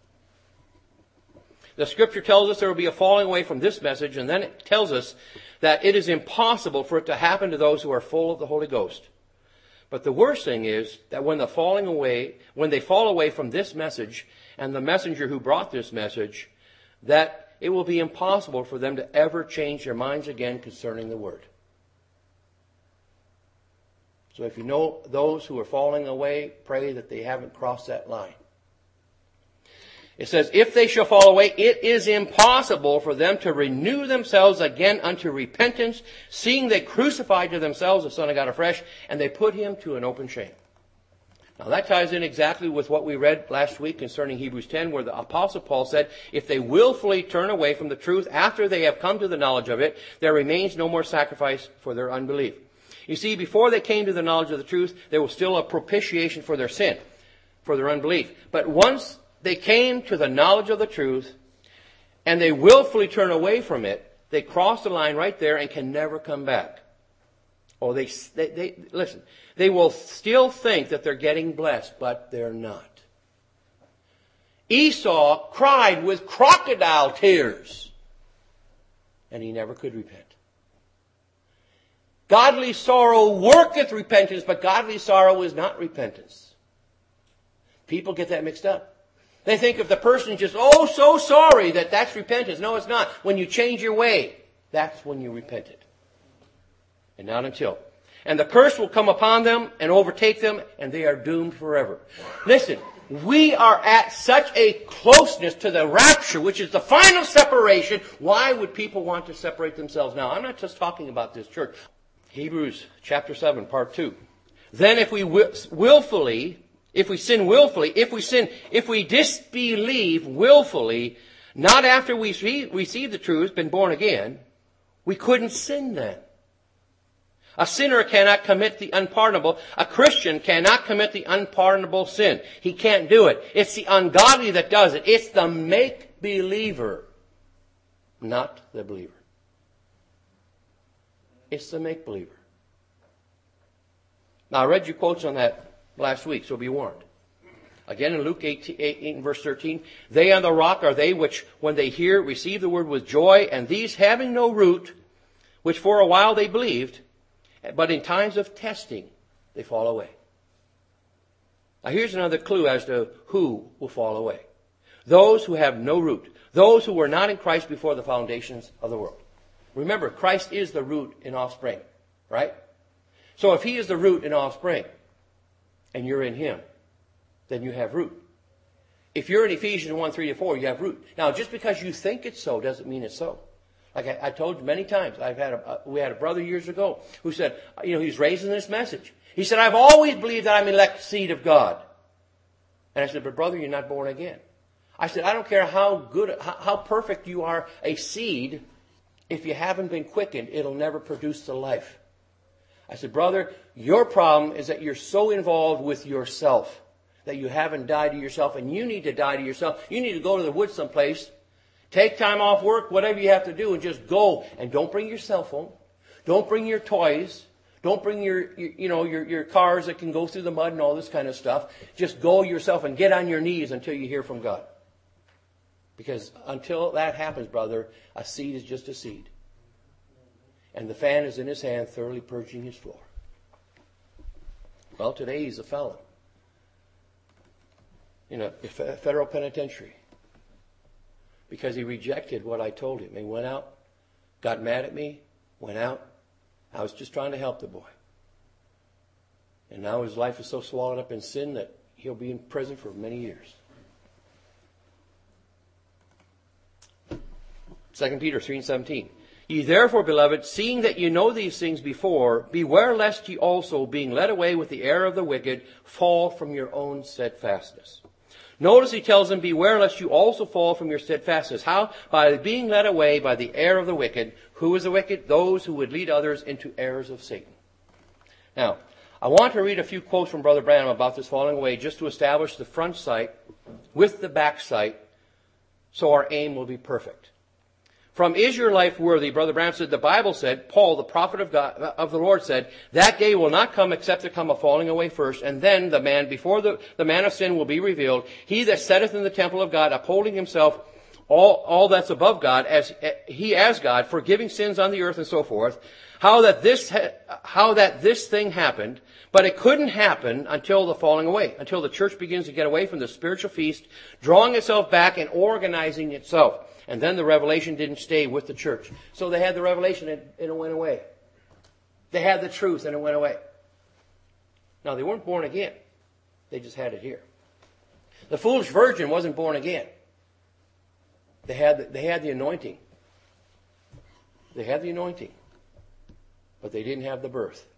The scripture tells us there will be a falling away from this message, and then it tells us that it is impossible for it to happen to those who are full of the Holy Ghost. But the worst thing is that when the falling away, when they fall away from this message and the messenger who brought this message, that it will be impossible for them to ever change their minds again concerning the Word. So if you know those who are falling away, pray that they haven't crossed that line. It says, if they shall fall away, it is impossible for them to renew themselves again unto repentance, seeing they crucified to themselves the Son of God afresh, and they put him to an open shame. Now that ties in exactly with what we read last week concerning Hebrews ten, where the Apostle Paul said, if they willfully turn away from the truth after they have come to the knowledge of it, there remains no more sacrifice for their unbelief. You see, before they came to the knowledge of the truth, there was still a propitiation for their sin, for their unbelief. But once they came to the knowledge of the truth, and they willfully turn away from it, they cross the line right there and can never come back. Oh, they, they, they, listen, they will still think that they're getting blessed, but they're not. Esau cried with crocodile tears, and he never could repent. Godly sorrow worketh repentance, but godly sorrow is not repentance. People get that mixed up. They think if the person is just, oh, so sorry, that that's repentance. No, it's not. When you change your way, that's when you repent it. And not until. And the curse will come upon them and overtake them, and they are doomed forever. Listen, we are at such a closeness to the rapture, which is the final separation. Why would people want to separate themselves now? I'm not just talking about this church. Hebrews chapter seven, part two. Then if we willfully... If we sin willfully, if we sin, if we disbelieve willfully, not after we receive the truth, been born again, we couldn't sin then. A sinner cannot commit the unpardonable. A Christian cannot commit the unpardonable sin. He can't do it. It's the ungodly that does it. It's the make-believer, not the believer. It's the make-believer. Now, I read you quotes on that last week, so be warned. Again in Luke eight, eight, verse thirteen, they on the rock are they which, when they hear, receive the word with joy, and these having no root, which for a while they believed, but in times of testing they fall away. Now here's another clue as to who will fall away. Those who have no root. Those who were not in Christ before the foundations of the world. Remember, Christ is the root and offspring, right? So if he is the root and offspring, and you're in him, then you have root. If you're in Ephesians one, three to four, you have root. Now, just because you think it's so doesn't mean it's so. Like I, I told you many times, I've had a, we had a brother years ago who said, you know, he was raised in this message. He said, I've always believed that I'm elect seed of God. And I said, but brother, you're not born again. I said, I don't care how good, how, how perfect you are a seed, if you haven't been quickened, it'll never produce the life. I said, brother, your problem is that you're so involved with yourself that you haven't died to yourself, and you need to die to yourself. You need to go to the woods someplace, take time off work, whatever you have to do, and just go. And don't bring your cell phone. Don't bring your toys. Don't bring your, your you know, your, your cars that can go through the mud and all this kind of stuff. Just go yourself and get on your knees until you hear from God. Because until that happens, brother, a seed is just a seed. And the fan is in his hand, thoroughly purging his floor. Well, today he's a felon in a federal penitentiary because he rejected what I told him. He went out, got mad at me, went out. I was just trying to help the boy. And now his life is so swallowed up in sin that he'll be in prison for many years. Second Peter three and seventeen. Ye therefore, beloved, seeing that ye know these things before, beware lest ye also, being led away with the error of the wicked, fall from your own steadfastness. Notice he tells them, beware lest you also fall from your steadfastness. How? By being led away by the error of the wicked. Who is the wicked? Those who would lead others into errors of Satan. Now, I want to read a few quotes from Brother Branham about this falling away, just to establish the front sight with the back sight, so our aim will be perfect. From Is Your Life Worthy, Brother Branham said, the Bible said, Paul, the prophet of God, of the Lord said, that day will not come except there come a falling away first, and then the man, before the, the man of sin will be revealed, he that sitteth in the temple of God, upholding himself all, all that's above God, as he as God, forgiving sins on the earth and so forth, how that this, how that this thing happened, but it couldn't happen until the falling away, until the church begins to get away from the spiritual feast, drawing itself back and organizing itself. And then the revelation didn't stay with the church. So they had the revelation and it went away. They had the truth and it went away. Now, they weren't born again. They just had it here. The foolish virgin wasn't born again. They had the, they had the anointing. They had the anointing. But they didn't have the birth.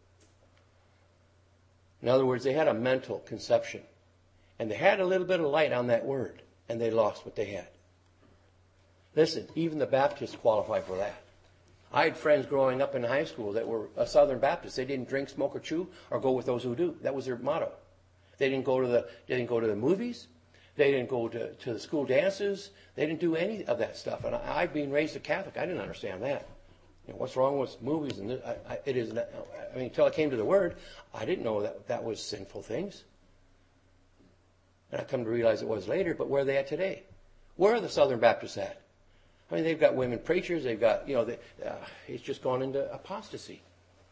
In other words, they had a mental conception. And they had a little bit of light on that word. And they lost what they had. Listen, even the Baptists qualify for that. I had friends growing up in high school that were a Southern Baptist. They didn't drink, smoke, or chew, or go with those who do. That was their motto. They didn't go to the they didn't go to the movies. They didn't go to, to the school dances. They didn't do any of that stuff. And I, I being raised a Catholic, I didn't understand that. You know, what's wrong with movies? And this, I, I, it is. I mean, until I came to the Word, I didn't know that that was sinful things. And I come to realize it was later. But where are they at today? Where are the Southern Baptists at? I mean, they've got women preachers. They've got, you know, they, uh, it's just gone into apostasy.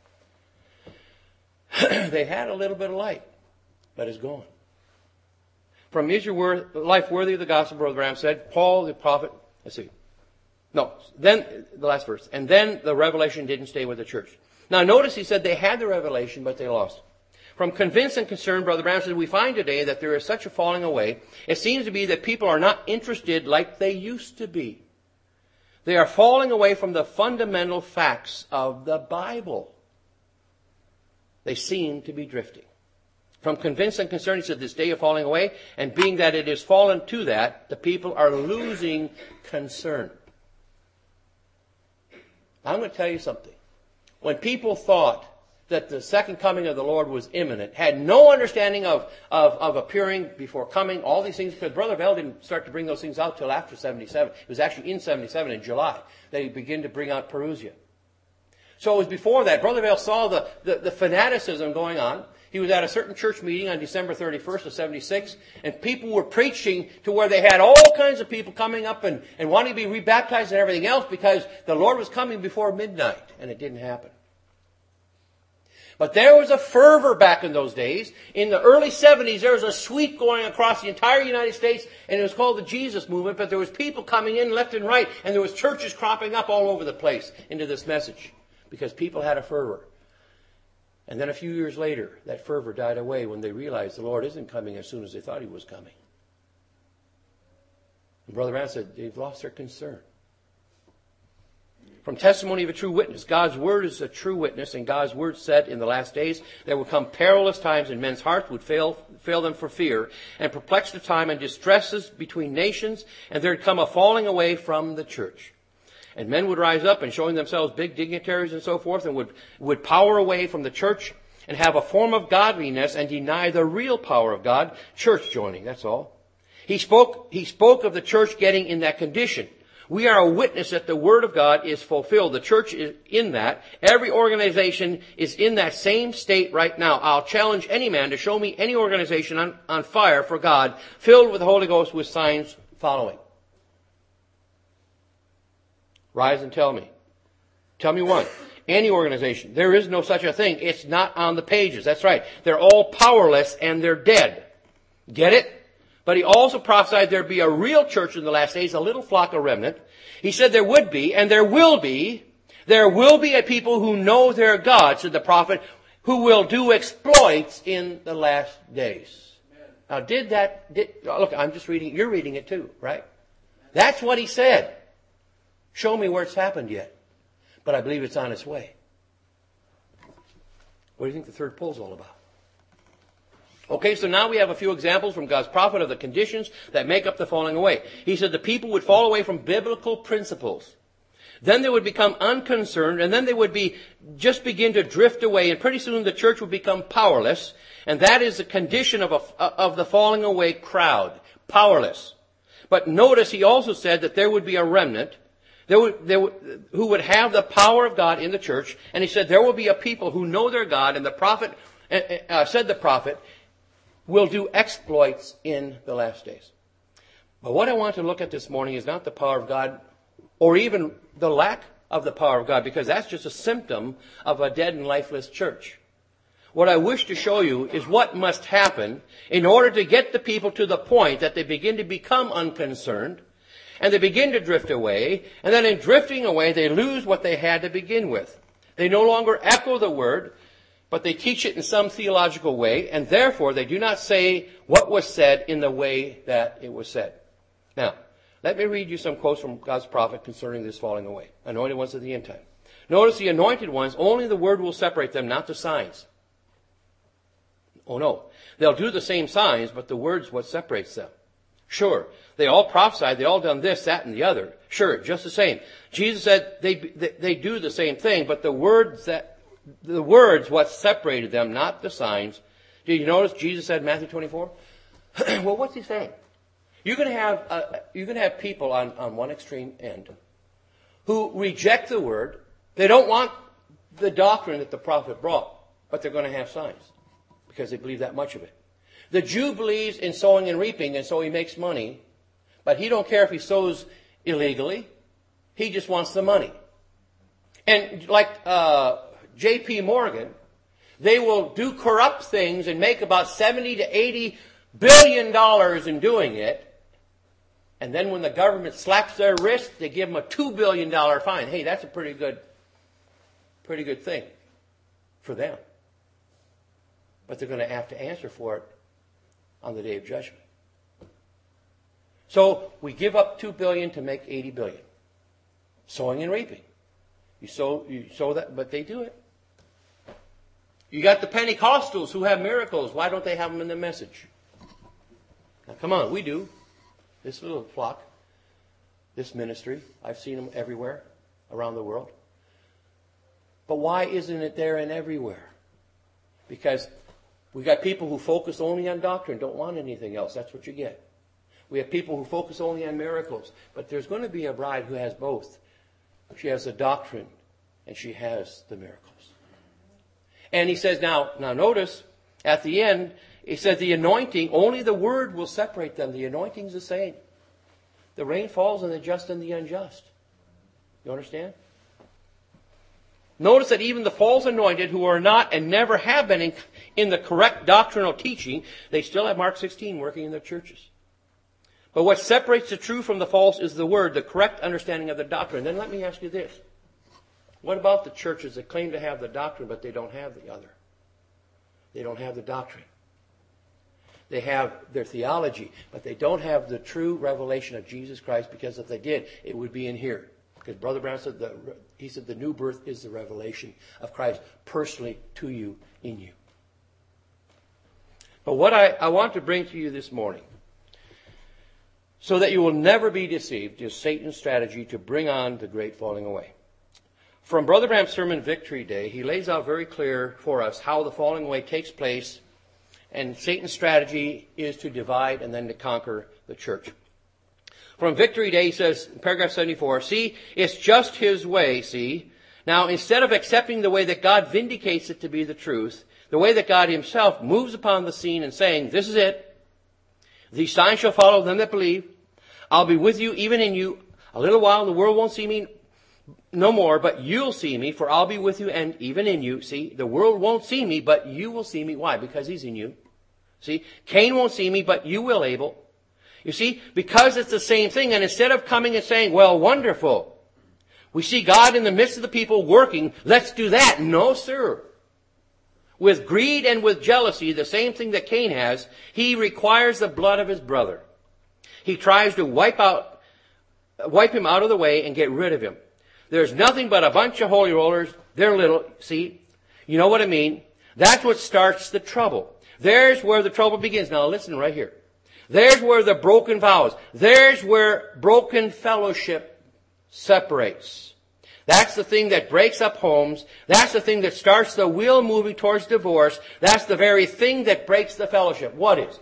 They had a little bit of light, but it's gone. From Is Your Wor- Life Worthy of the Gospel, Brother Branham said, Paul the prophet, let's see. No, then, the last verse. And then the revelation didn't stay with the church. Now notice he said they had the revelation, but they lost it. From Convinced and Concerned, Brother Branham said, we find today that there is such a falling away. It seems to be that people are not interested like they used to be. They are falling away from the fundamental facts of the Bible. They seem to be drifting. From Convinced and Concerned, he said, this day of falling away, and being that it is fallen to that, the people are losing concern. I'm going to tell you something. When people thought that the second coming of the Lord was imminent, had no understanding of, of, of appearing before coming, all these things, because Brother Bell didn't start to bring those things out till after seventy-seven. It was actually in seventy-seven, in July, that he began to bring out Perusia. So it was before that. Brother Bell saw the, the, the fanaticism going on. He was at a certain church meeting on December thirty-first of seventy-six, and people were preaching to where they had all kinds of people coming up and, and wanting to be rebaptized and everything else because the Lord was coming before midnight, and it didn't happen. But there was a fervor back in those days. In the early seventies, there was a sweep going across the entire United States, and it was called the Jesus Movement, but there was people coming in left and right, and there was churches cropping up all over the place into this message, because people had a fervor. And then a few years later, that fervor died away when they realized the Lord isn't coming as soon as they thought He was coming. And Brother Branham said, they've lost their concern. From Testimony of a True Witness, God's Word is a true witness, and God's Word said in the last days there will come perilous times, and men's hearts would fail, fail them for fear, and perplexed of time and distresses between nations, and there would come a falling away from the church. And men would rise up and showing themselves big dignitaries and so forth, and would, would power away from the church and have a form of godliness and deny the real power of God, church joining, that's all. He spoke, he spoke of the church getting in that condition. We are a witness that the Word of God is fulfilled. The church is in that. Every organization is in that same state right now. I'll challenge any man to show me any organization on, on fire for God, filled with the Holy Ghost with signs following. Rise and tell me. Tell me one. Any organization. There is no such a thing. It's not on the pages. That's right. They're all powerless and they're dead. Get it? But he also prophesied there'd be a real church in the last days, a little flock, a remnant. He said there would be, and there will be, there will be a people who know their God, said the prophet, who will do exploits in the last days. Now did that, did, look, I'm just reading, you're reading it too, right? That's what he said. Show me where it's happened yet. but I believe it's on its way. What do you think the third pull is all about? Okay, so now we have a few examples from God's prophet of the conditions that make up the falling away. He said the people would fall away from biblical principles. Then they would become unconcerned, and then they would be just begin to drift away, and pretty soon the church would become powerless, and that is the condition of, a, of the falling away crowd, powerless. But notice he also said that there would be a remnant there would, there would, who would have the power of God in the church, and he said there will be a people who know their God, and the prophet, uh, said the prophet, will do exploits in the last days. But what I want to look at this morning is not the power of God, or even the lack of the power of God, because that's just a symptom of a dead and lifeless church. What I wish to show you is what must happen in order to get the people to the point that they begin to become unconcerned, and they begin to drift away, and then in drifting away they lose what they had to begin with. They no longer echo the word, but they teach it in some theological way, and therefore they do not say what was said in the way that it was said. Now, let me read you some quotes from God's prophet concerning this falling away. Anointed ones of the end time. Notice the anointed ones, only the word will separate them, not the signs. Oh no. They'll do the same signs, but the word's what separates them. Sure, they all prophesied, they all done this, that, and the other. Sure, just the same. Jesus said they, they, they do the same thing, but the words that The words, what separated them, not the signs. Did you notice Jesus said in Matthew twenty-four? Well, what's he saying? You're going to have uh, you're going to have people on, on one extreme end who reject the word. They don't want the doctrine that the prophet brought, but they're going to have signs because they believe that much of it. The Jew believes in sowing and reaping, and so he makes money, but he don't care if he sows illegally. He just wants the money. And like uh J P Morgan, they will do corrupt things and make about seventy to eighty billion dollars in doing it. And then when the government slaps their wrist, they give them a two billion dollars fine. Hey, that's a pretty good, pretty good thing for them. But they're going to have to answer for it on the day of judgment. So we give up two billion dollars to make eighty billion dollars. Sowing and reaping. You sow, you sow that, but they do it. You got the Pentecostals who have miracles. Why don't they have them in the message? Now, come on, we do. This little flock, this ministry, I've seen them everywhere around the world. But why isn't it there and everywhere? Because we got people who focus only on doctrine, don't want anything else. That's what you get. We have people who focus only on miracles. But there's going to be a bride who has both. She has the doctrine and she has the miracles. And he says, now, now notice, at the end, he says the anointing, only the word will separate them. The anointing's the same. The rain falls on the just and the unjust. You understand? Notice that even the false anointed who are not and never have been in, in the correct doctrinal teaching, they still have Mark sixteen working in their churches. But what separates the true from the false is the word, the correct understanding of the doctrine. Then let me ask you this. What about the churches that claim to have the doctrine, but they don't have the other? They don't have the doctrine. They have their theology, but they don't have the true revelation of Jesus Christ, because if they did, it would be in here. Because Brother Brown said, the, he said the new birth is the revelation of Christ personally to you, in you. But what I, I want to bring to you this morning, so that you will never be deceived, is Satan's strategy to bring on the great falling away. From Brother Branham's sermon, Victory Day, he lays out very clear for us how the falling away takes place, and Satan's strategy is to divide and then to conquer the church. From Victory Day, he says, in paragraph seventy-four, see, it's just his way, see. Now, instead of accepting the way that God vindicates it to be the truth, the way that God himself moves upon the scene and saying, this is it. These signs shall follow them that believe. I'll be with you, even in you. A little while, the world won't see me no more, but you'll see me, for I'll be with you and even in you. See, the world won't see me, but you will see me. Why? Because he's in you. See, Cain won't see me, but you will, Abel. You see, because it's the same thing, and instead of coming and saying, well, wonderful, we see God in the midst of the people working, let's do that. No, sir. With greed and with jealousy, the same thing that Cain has, he requires the blood of his brother. He tries to wipe out, wipe him out of the way and get rid of him. There's nothing but a bunch of holy rollers. They're little. See? You know what I mean? That's what starts the trouble. There's where the trouble begins. Now listen right here. There's where the broken vows. There's where broken fellowship separates. That's the thing that breaks up homes. That's the thing that starts the wheel moving towards divorce. That's the very thing that breaks the fellowship. What is?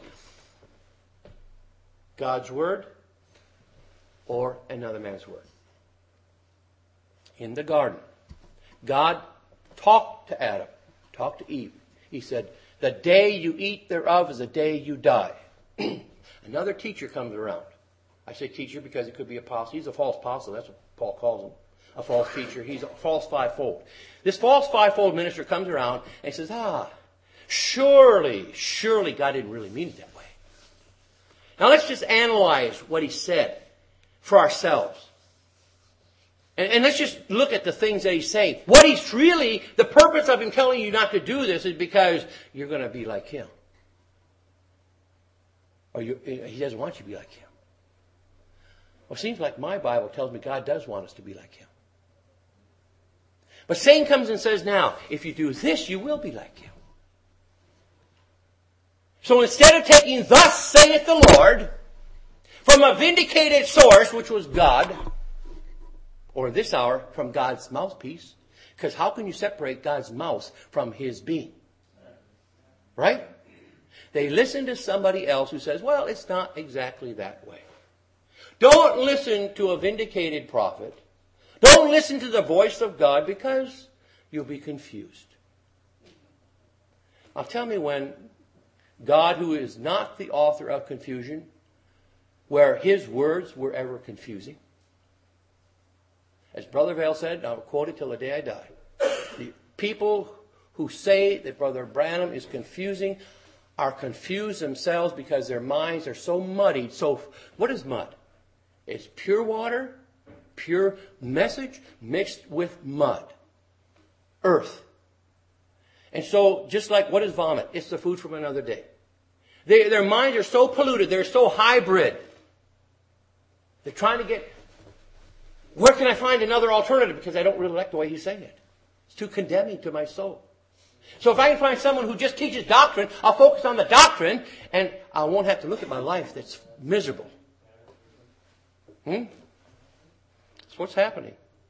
God's word or another man's word. In the garden, God talked to Adam, talked to Eve. He said, the day you eat thereof is the day you die. Another teacher comes around. I say teacher because it could be apostle. He's a false apostle. That's what Paul calls him. A false teacher. He's a false fivefold. This false fivefold minister comes around and says, ah, surely, surely God didn't really mean it that way. Now let's just analyze what he said for ourselves. And, and let's just look at the things that he's saying. What he's really, the purpose of him telling you not to do this is because you're going to be like him. Or you, he doesn't want you to be like him. Well, it seems like my Bible tells me God does want us to be like him. But Satan comes and says, now, if you do this, you will be like him. So instead of taking thus saith the Lord from a vindicated source, which was God, or this hour, from God's mouthpiece, because how can you separate God's mouth from his being? Right? They listen to somebody else who says, well, it's not exactly that way. Don't listen to a vindicated prophet. Don't listen to the voice of God because you'll be confused. Now tell me when God, who is not the author of confusion, where his words were ever confusing. As Brother Vail said, and I'll quote it till the day I die, the people who say that Brother Branham is confusing are confused themselves because their minds are so muddied. So what is mud? It's pure water, pure message mixed with mud. Earth. And so, just like what is vomit? It's the food from another day. They, their minds are so polluted, they're so hybrid. They're trying to get, where can I find another alternative? Because I don't really like the way he's saying it. It's too condemning to my soul. So if I can find someone who just teaches doctrine, I'll focus on the doctrine, and I won't have to look at my life that's miserable. Hmm? That's what's happening.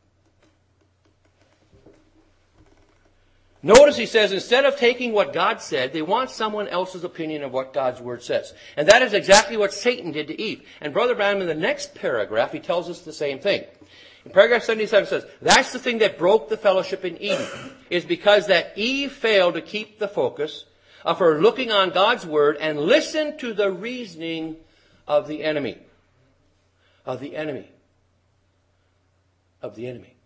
Notice he says, instead of taking what God said, they want someone else's opinion of what God's Word says. And that is exactly what Satan did to Eve. And Brother Branham, in the next paragraph, he tells us the same thing. In paragraph seventy-seven says, that's the thing that broke the fellowship in Eden, is because that Eve failed to keep the focus of her looking on God's Word and listen to the reasoning of the enemy. Of the enemy. Of the enemy.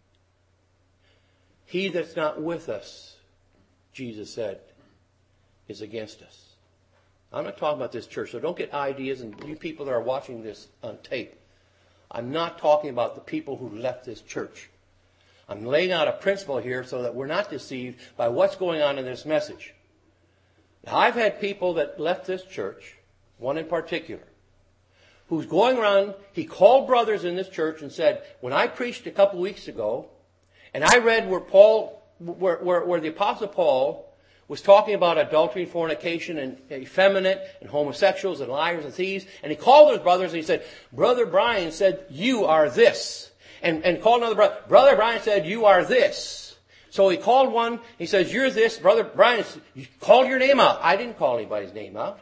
He that's not with us, Jesus said, is against us. I'm not talking about this church, so don't get ideas, and you people that are watching this on tape. I'm not talking about the people who left this church. I'm laying out a principle here so that we're not deceived by what's going on in this message. Now, I've had people that left this church, one in particular, who's going around, he called brothers in this church and said, when I preached a couple weeks ago, and I read where Paul, where, where, where the Apostle Paul was talking about adultery and fornication and effeminate and homosexuals and liars and thieves. And he called those brothers and he said, Brother Brian said, you are this. And, and called another brother. Brother Brian said, you are this. So he called one. He says, you're this. Brother Brian, you called your name out. I didn't call anybody's name out.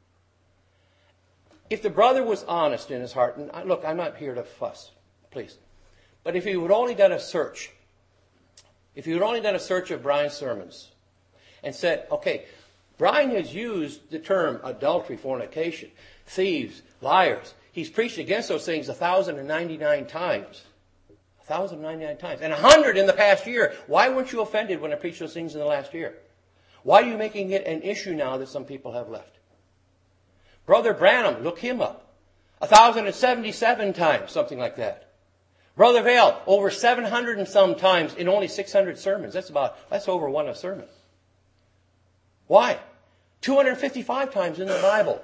If the brother was honest in his heart, and I, look, I'm not here to fuss, please. But if he would only done a search, if he would only done a search of Brian's sermons, and said, okay, Brian has used the term adultery, fornication, thieves, liars. He's preached against those things one thousand ninety-nine times. one thousand ninety-nine times. And one hundred in the past year. Why weren't you offended when I preached those things in the last year? Why are you making it an issue now that some people have left? Brother Branham, look him up. one thousand seventy-seven times, something like that. Brother Vail, over seven hundred and some times in only six hundred sermons. That's about, that's over one a sermon. Why? two hundred fifty-five times in the Bible.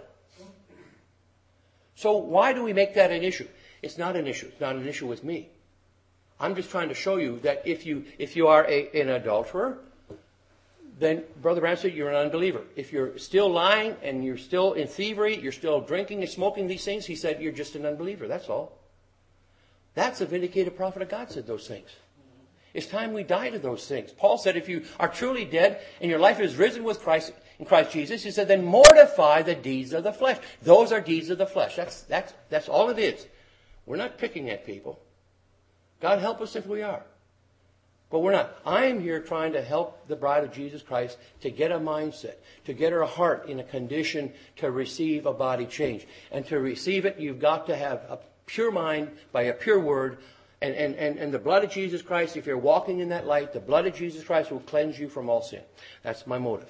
So why do we make that an issue? It's not an issue. It's not an issue with me. I'm just trying to show you that if you if you are a, an adulterer, then Brother Branham said you're an unbeliever. If you're still lying and you're still in thievery, you're still drinking and smoking these things, he said you're just an unbeliever. That's all. That's a vindicated prophet of God said those things. It's time we die to those things. Paul said if you are truly dead and your life is risen with Christ in Christ Jesus, he said then mortify the deeds of the flesh. Those are deeds of the flesh. That's that's that's all it is. We're not picking at people. God help us if we are. But we're not. I am here trying to help the bride of Jesus Christ to get a mindset, to get her heart in a condition to receive a body change. And to receive it, you've got to have a pure mind by a pure word. And, and, and, and the blood of Jesus Christ, if you're walking in that light, the blood of Jesus Christ will cleanse you from all sin. That's my motive.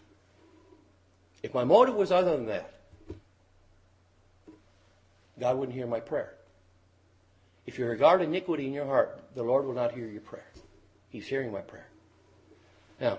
If my motive was other than that, God wouldn't hear my prayer. If you regard iniquity in your heart, the Lord will not hear your prayer. He's hearing my prayer. Now,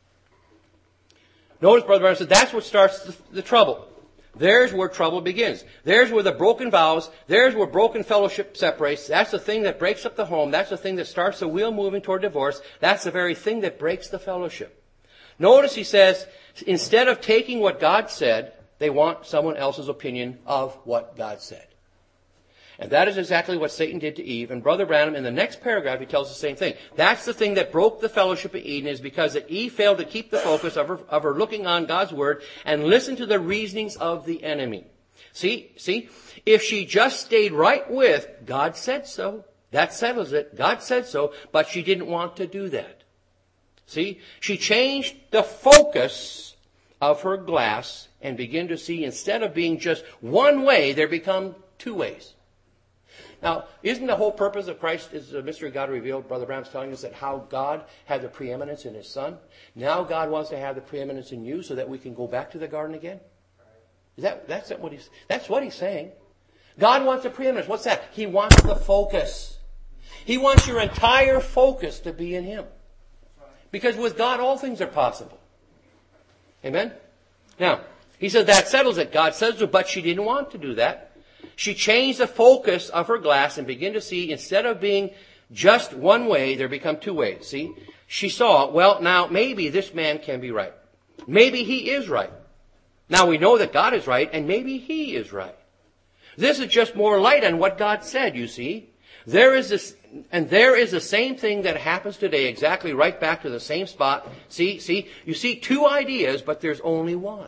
notice Brother Branham said that's what starts the, the trouble. There's where trouble begins. There's where the broken vows, there's where broken fellowship separates. That's the thing that breaks up the home. That's the thing that starts the wheel moving toward divorce. That's the very thing that breaks the fellowship. Notice he says, instead of taking what God said, they want someone else's opinion of what God said. And that is exactly what Satan did to Eve. And Brother Branham, in the next paragraph, he tells the same thing. That's the thing that broke the fellowship of Eden, is because that Eve failed to keep the focus of her, of her looking on God's Word and listen to the reasonings of the enemy. See, see, if she just stayed right with, God said so, that settles it, God said so, but she didn't want to do that. See, she changed the focus of her glass and began to see, instead of being just one way, there become two ways. Now, isn't the whole purpose of Christ is the mystery of God revealed? Brother Branham's telling us that how God had the preeminence in His Son. Now God wants to have the preeminence in you so that we can go back to the garden again. Is that that's what he's that's what he's saying? God wants the preeminence. What's that? He wants the focus. He wants your entire focus to be in Him. Because with God, all things are possible. Amen? Now, he said that settles it. God says so, but she didn't want to do that. She changed the focus of her glass and began to see, instead of being just one way, there become two ways. See? She saw, well, now maybe this man can be right. Maybe he is right. Now we know that God is right, and maybe he is right. This is just more light on what God said, you see. There is this, and there is the same thing that happens today, exactly right back to the same spot. See, see, you see two ideas, but there's only one.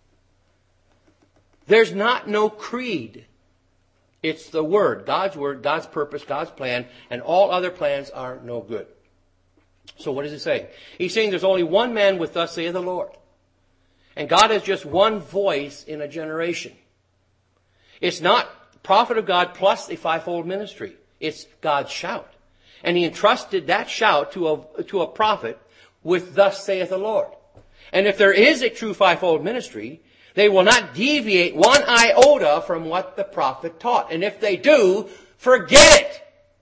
There's not no creed. It's the Word, God's Word, God's purpose, God's plan, and all other plans are no good. So what does it say? He's saying there's only one man with thus saith the Lord. And God has just one voice in a generation. It's not prophet of God plus a fivefold ministry. It's God's shout. And He entrusted that shout to a, to a prophet with thus saith the Lord. And if there is a true fivefold ministry, they will not deviate one iota from what the prophet taught. And if they do, forget it.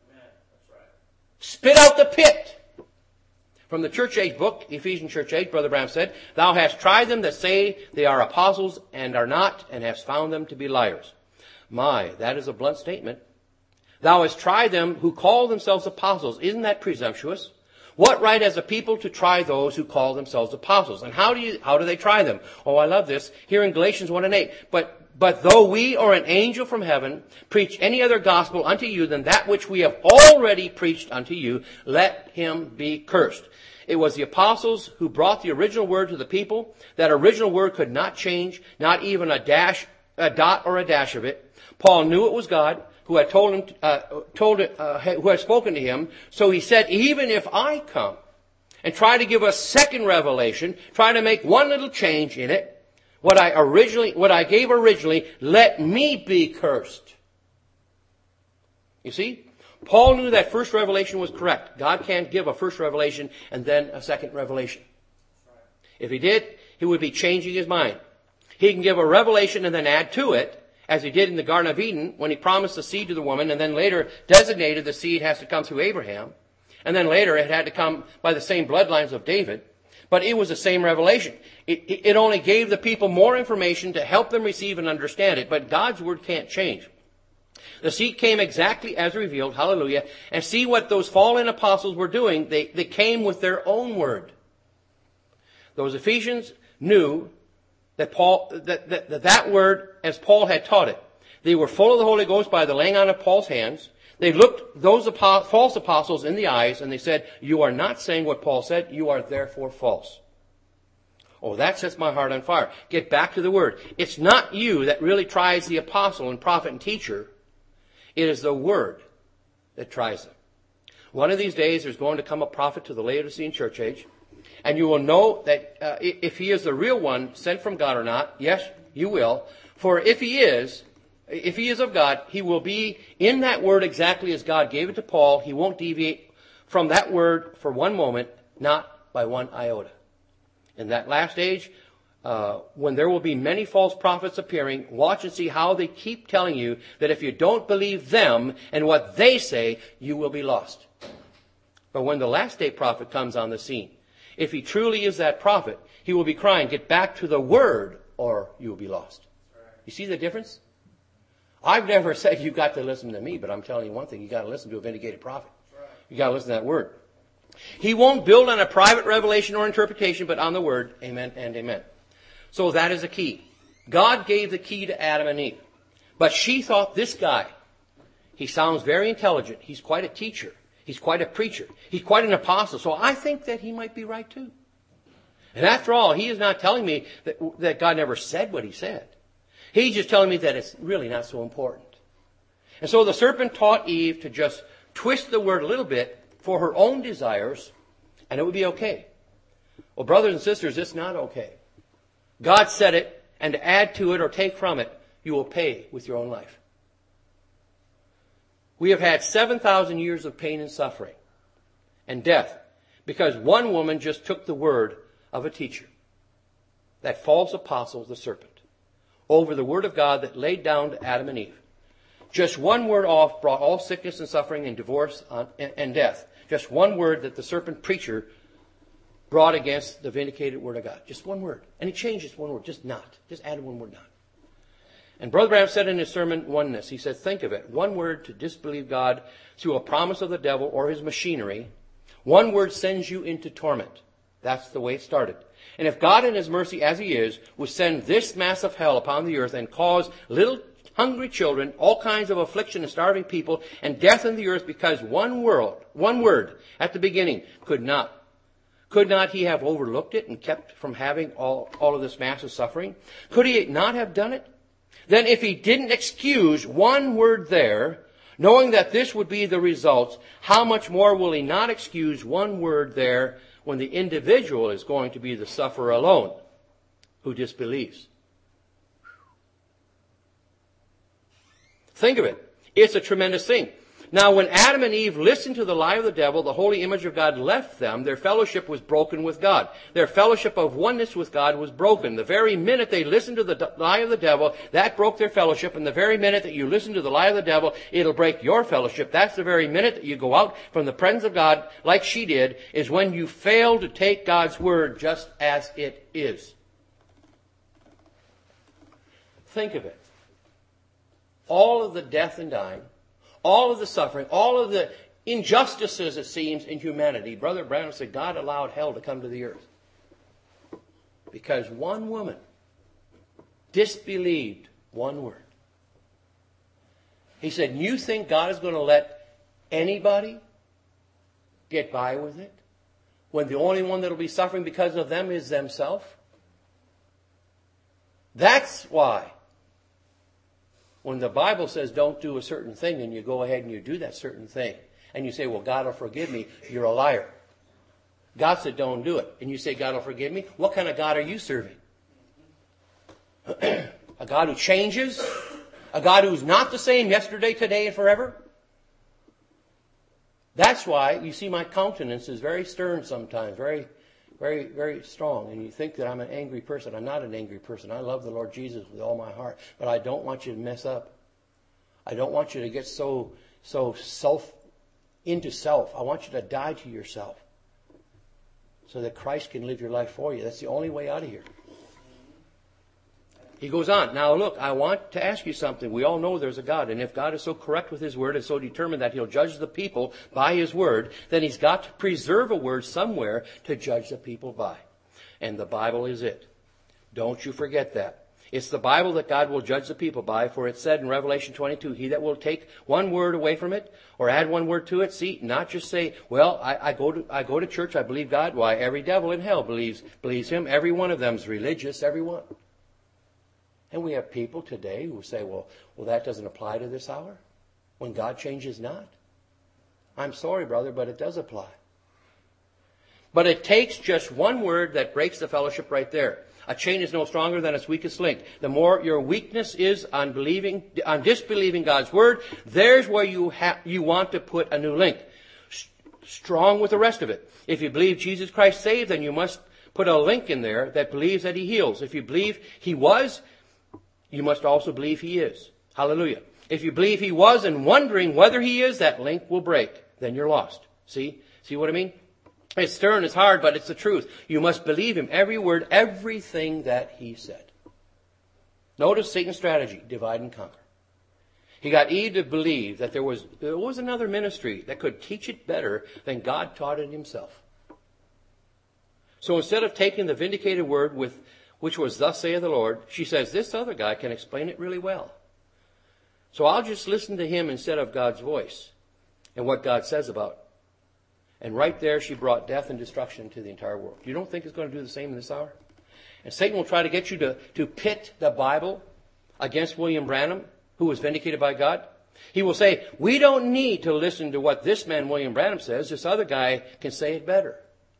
Spit out the pit. From the church age book, Ephesians church age, Brother Branham said, thou hast tried them that say they are apostles and are not, and hast found them to be liars. My, that is a blunt statement. Thou hast tried them who call themselves apostles. Isn't that presumptuous? What right has a people to try those who call themselves apostles? And how do you, how do they try them? Oh, I love this. Here in Galatians one and eight. But, but though we or an angel from heaven preach any other gospel unto you than that which we have already preached unto you, let him be cursed. It was the apostles who brought the original word to the people. That original word could not change, not even a dash, a dot or a dash of it. Paul knew it was God who had told him, uh, told it, uh, who had spoken to him. So he said, even if I come and try to give a second revelation, try to make one little change in it, what I originally, what I gave originally, let me be cursed. You see? Paul knew that first revelation was correct. God can't give a first revelation and then a second revelation. If he did, he would be changing his mind. He can give a revelation and then add to it, as he did in the Garden of Eden when he promised the seed to the woman and then later designated the seed has to come through Abraham. And then later it had to come by the same bloodlines of David. But it was the same revelation. It, it only gave the people more information to help them receive and understand it. But God's Word can't change. The seed came exactly as revealed, hallelujah, and see what those fallen apostles were doing. They, they came with their own word. Those Ephesians knew that Paul, that, that, that that word as Paul had taught it. They were full of the Holy Ghost by the laying on of Paul's hands. They looked those apo- false apostles in the eyes and they said, you are not saying what Paul said, you are therefore false. Oh, that sets my heart on fire. Get back to the word. It's not you that really tries the apostle and prophet and teacher. It is the word that tries them. One of these days there's going to come a prophet to the Laodicean church age, and you will know that uh, if he is the real one sent from God or not. Yes, you will. For if he is, if he is of God, he will be in that word exactly as God gave it to Paul. He won't deviate from that word for one moment, not by one iota. In that last age, uh, when there will be many false prophets appearing, watch and see how they keep telling you that if you don't believe them and what they say, you will be lost. But when the last day prophet comes on the scene, if he truly is that prophet, he will be crying, get back to the word or you will be lost. You see the difference? I've never said you've got to listen to me, but I'm telling you one thing, you've got to listen to a vindicated prophet. You've got to listen to that word. He won't build on a private revelation or interpretation, but on the word. Amen and amen. So that is the key. God gave the key to Adam and Eve. But she thought this guy, he sounds very intelligent. He's quite a teacher. He's quite a preacher. He's quite an apostle. So I think that he might be right too. And after all, he is not telling me that, that God never said what he said. He's just telling me that it's really not so important. And so the serpent taught Eve to just twist the word a little bit for her own desires, and it would be okay. Well, brothers and sisters, it's not okay. God said it, and to add to it or take from it, you will pay with your own life. We have had seven thousand years of pain and suffering and death because one woman just took the word of a teacher, that false apostle, the serpent, over the word of God that laid down to Adam and Eve. Just one word off brought all sickness and suffering and divorce and death. Just one word that the serpent preacher brought against the vindicated word of God. Just one word. And he changed just one word. Just not. Just added one word, not. And Brother Branham said in his sermon, Oneness, he said, think of it. One word to disbelieve God through a promise of the devil or his machinery. One word sends you into torment. That's the way it started. And if God in his mercy, as he is, would send this mass of hell upon the earth and cause little hungry children, all kinds of affliction and starving people, and death in the earth because one world, one word at the beginning could not. Could not he have overlooked it and kept from having all, all of this massive suffering? Could he not have done it? Then if he didn't excuse one word there, knowing that this would be the results, how much more will he not excuse one word there when the individual is going to be the sufferer alone who disbelieves? Think of it. It's a tremendous thing. Now, when Adam and Eve listened to the lie of the devil, the holy image of God left them. Their fellowship was broken with God. Their fellowship of oneness with God was broken. The very minute they listened to the lie of the devil, that broke their fellowship. And the very minute that you listen to the lie of the devil, it'll break your fellowship. That's the very minute that you go out from the presence of God, like she did, is when you fail to take God's word just as it is. Think of it. All of the death and dying, all of the suffering, all of the injustices, it seems, in humanity. Brother Branham said God allowed hell to come to the earth because one woman disbelieved one word. He said, you think God is going to let anybody get by with it when the only one that will be suffering because of them is themselves? That's why when the Bible says don't do a certain thing and you go ahead and you do that certain thing and you say, well, God will forgive me, you're a liar. God said don't do it. And you say, God will forgive me? What kind of God are you serving? A God who changes? A God who's not the same yesterday, today, and forever? That's why you see my countenance is very stern sometimes, very Very, very strong. And you think that I'm an angry person. I'm not an angry person. I love the Lord Jesus with all my heart. But I don't want you to mess up. I don't want you to get so, so self, into self. I want you to die to yourself so that Christ can live your life for you. That's the only way out of here. He goes on, now look, I want to ask you something. We all know there's a God, and if God is so correct with His Word and so determined that He'll judge the people by His Word, then He's got to preserve a word somewhere to judge the people by. And the Bible is it. Don't you forget that. It's the Bible that God will judge the people by, for it said in Revelation twenty-two, he that will take one word away from it or add one word to it, see, not just say, well, I, I go to I go to church, I believe God. Why, every devil in hell believes believes Him. Every one of them is religious, every one. And we have people today who say, well, well, that doesn't apply to this hour when God changes not. I'm sorry, brother, but it does apply. But it takes just one word that breaks the fellowship right there. A chain is no stronger than its weakest link. The more your weakness is on believing, on disbelieving God's word, there's where you ha- you want to put a new link. S- strong with the rest of it. If you believe Jesus Christ saved, then you must put a link in there that believes that He heals. If you believe He was, you must also believe He is. Hallelujah. If you believe He was and wondering whether He is, that link will break. Then you're lost. See? See what I mean? It's stern, it's hard, but it's the truth. You must believe Him, every word, everything that He said. Notice Satan's strategy, divide and conquer. He got Eve to believe that there was, there was another ministry that could teach it better than God taught it Himself. So instead of taking the vindicated word, with which was thus saith the Lord, she says, this other guy can explain it really well. So I'll just listen to him instead of God's voice and what God says about it. And right there, she brought death and destruction to the entire world. You don't think it's going to do the same in this hour? And Satan will try to get you to, to pit the Bible against William Branham, who was vindicated by God. He will say, we don't need to listen to what this man, William Branham, says. This other guy can say it better.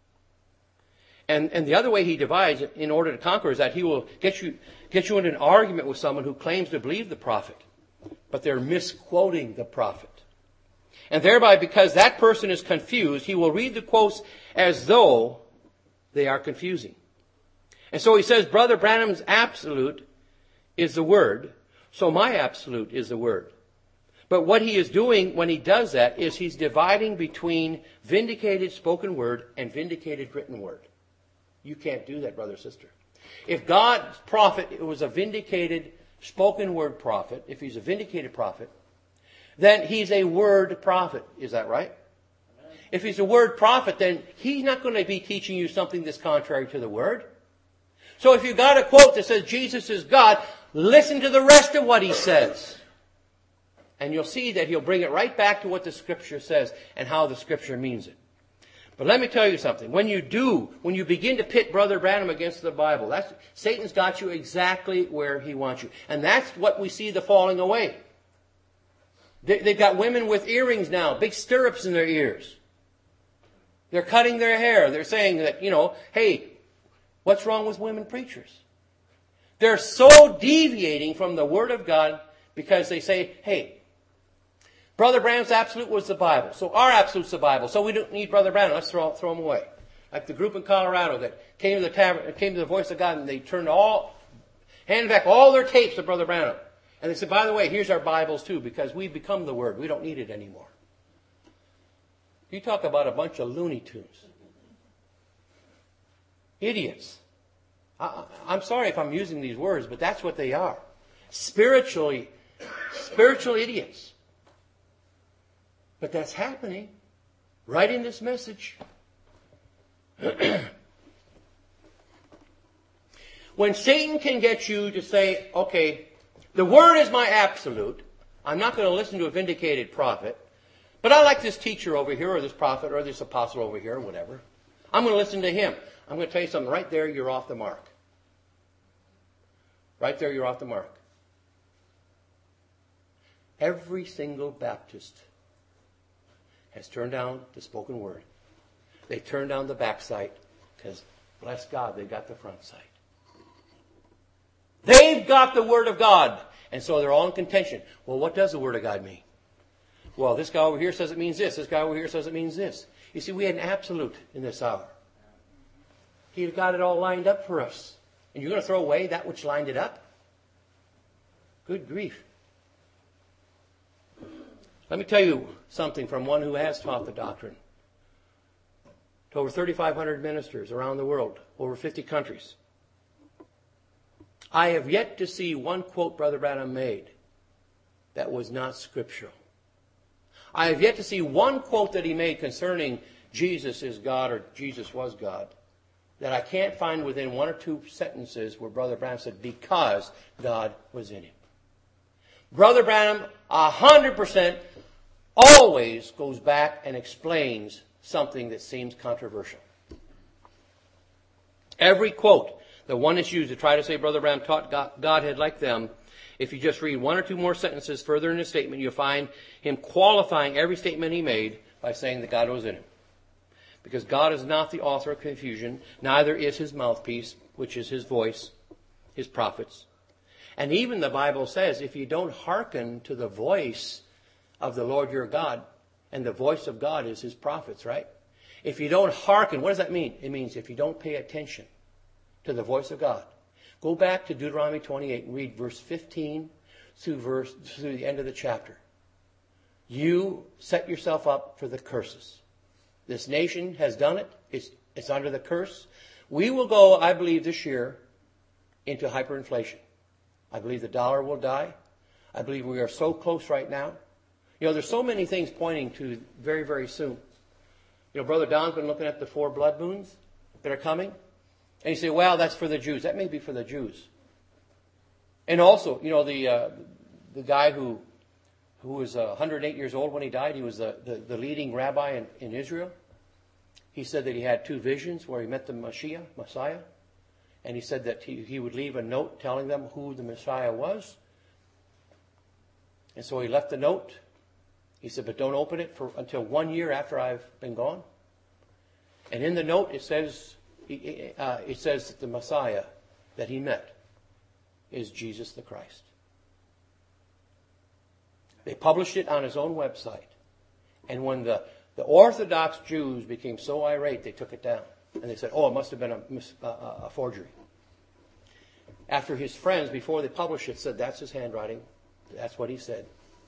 And, and the other way he divides in order to conquer is that he will get you, get you in an argument with someone who claims to believe the prophet, but they're misquoting the prophet. And thereby, because that person is confused, he will read the quotes as though they are confusing. And so he says, Brother Branham's absolute is the word, so my absolute is the word. But what he is doing when he does that is he's dividing between vindicated spoken word and vindicated written word. You can't do that, brother or sister. If God's prophet was a vindicated spoken word prophet, if he's a vindicated prophet, then he's a word prophet. Is that right? Amen. If he's a word prophet, then he's not going to be teaching you something that's contrary to the word. So if you've got a quote that says Jesus is God, listen to the rest of what he says. And you'll see that he'll bring it right back to what the Scripture says and how the Scripture means it. But let me tell you something. When you do, when you begin to pit Brother Branham against the Bible, that's, Satan's got you exactly where he wants you. And that's what we see the falling away. They've got women with earrings now, big stirrups in their ears. They're cutting their hair. They're saying that, you know, hey, what's wrong with women preachers? They're so deviating from the Word of God because they say, hey, Brother Branham's absolute was the Bible, so our absolute's the Bible, so we don't need Brother Branham. Let's throw, throw him away. Like the group in Colorado that came to the tavern, came to the Voice of God, and they turned all, handed back all their tapes to Brother Branham. And they said, by the way, here's our Bibles too, because we've become the Word. We don't need it anymore. You talk about a bunch of Looney Tunes. Idiots. I, I'm sorry if I'm using these words, but that's what they are. Spiritually, spiritual idiots. But that's happening right in this message. When Satan can get you to say, okay, the Word is my absolute. I'm not going to listen to a vindicated prophet. But I like this teacher over here, or this prophet, or this apostle over here, or whatever. I'm going to listen to him. I'm going to tell you something. Right there, you're off the mark. Right there, you're off the mark. Every single Baptist has turned down the spoken word. They turned down the backside because, bless God, they've got the front side. They've got the Word of God. And so they're all in contention. Well, what does the Word of God mean? Well, this guy over here says it means this. This guy over here says it means this. You see, we had an absolute in this hour. He got it all lined up for us. And you're going to throw away that which lined it up? Good grief. Let me tell you something from one who has taught the doctrine to over thirty-five hundred ministers around the world, over fifty countries. I have yet to see one quote Brother Branham made that was not scriptural. I have yet to see one quote that he made concerning Jesus is God or Jesus was God that I can't find within one or two sentences where Brother Branham said, because God was in him. Brother Branham, a hundred percent, always goes back and explains something that seems controversial. Every quote, the one that's used to try to say Brother Branham taught God, Godhead like them, if you just read one or two more sentences further in his statement, you'll find him qualifying every statement he made by saying that God was in him. Because God is not the author of confusion, neither is his mouthpiece, which is his voice, his prophets. And even the Bible says, if you don't hearken to the voice of the Lord your God, and the voice of God is his prophets, right? If you don't hearken, what does that mean? It means if you don't pay attention to the voice of God. Go back to Deuteronomy twenty-eight and read verse fifteen through verse through the end of the chapter. You set yourself up for the curses. This nation has done it. It's, it's under the curse. We will go, I believe, this year into hyperinflation. I believe the dollar will die. I believe we are so close right now. You know, there's so many things pointing to very, very soon. You know, Brother Don's been looking at the four blood moons that are coming. And you say, well, that's for the Jews. That may be for the Jews. And also, you know, the uh, the guy who who was uh, one hundred eight years old when he died, he was the, the, the leading rabbi in, in Israel. He said that he had two visions where he met the Messiah, Messiah. And he said that he, he would leave a note telling them who the Messiah was. And so he left the note. He said, but don't open it for until one year after I've been gone. And in the note it says, uh, it says that the Messiah that he met is Jesus the Christ. They published it on his own website. And when the, the Orthodox Jews became so irate, they took it down. And they said, oh, it must have been a, a, a forgery. After his friends, before they published it, said that's his handwriting. That's what he said.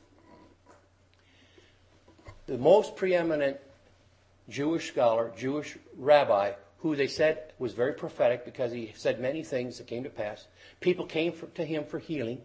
The most preeminent Jewish scholar, Jewish rabbi, who they said was very prophetic because he said many things that came to pass. People came for, to him for healing.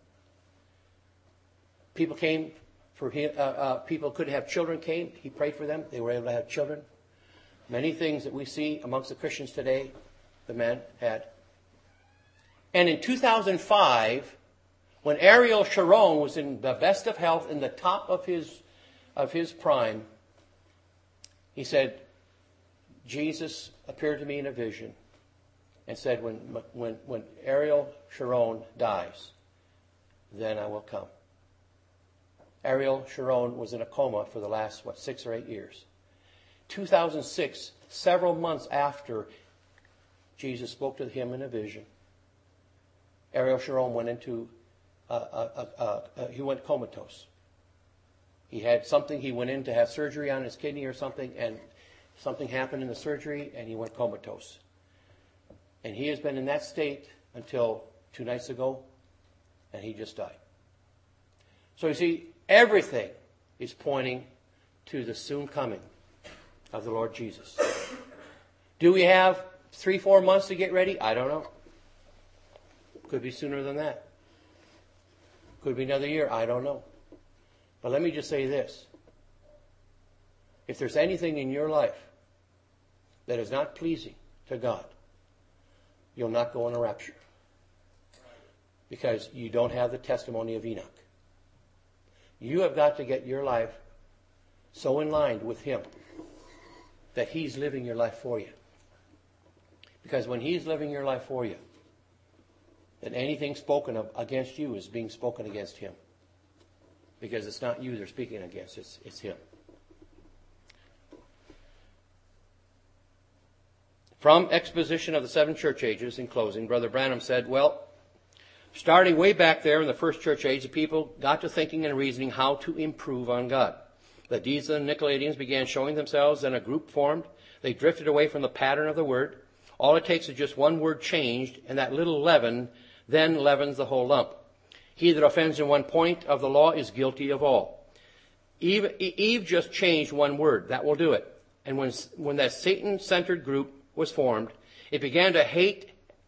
People came for him. Uh, uh, people could have children came. He prayed for them. They were able to have children. Many things that we see amongst the Christians today, the man had. And in two thousand five, when Ariel Sharon was in the best of health, in the top of his of his prime, he said, Jesus appeared to me in a vision and said, when when when Ariel Sharon dies, then I will come. Ariel Sharon was in a coma for the last, what, six or eight years. two thousand six, several months after Jesus spoke to him in a vision, Ariel Sharon went into, uh, uh, uh, uh, he went comatose. He had something, he went in to have surgery on his kidney or something, and something happened in the surgery, and he went comatose. And he has been in that state until two nights ago, and he just died. So you see, everything is pointing to the soon coming of the Lord Jesus. Do we have three, four months to get ready? I don't know. Could be sooner than that. Could be another year. I don't know. But let me just say this. If there's anything in your life that is not pleasing to God, you'll not go in a rapture. Because you don't have the testimony of Enoch. You have got to get your life so in line with Him that He's living your life for you. Because when He's living your life for you, then anything spoken of against you is being spoken against Him. Because it's not you they're speaking against, it's, it's Him. From Exposition of the Seven Church Ages, in closing, Brother Branham said, well, starting way back there in the first church age, the people got to thinking and reasoning how to improve on God. The deeds of the Nicolaitans began showing themselves, and a group formed. They drifted away from the pattern of the Word. All it takes is just one word changed, and that little leaven then leavens the whole lump. He that offends in one point of the law is guilty of all. Eve, Eve just changed one word. That will do it. And when, when that Satan-centered group was formed, it began to hate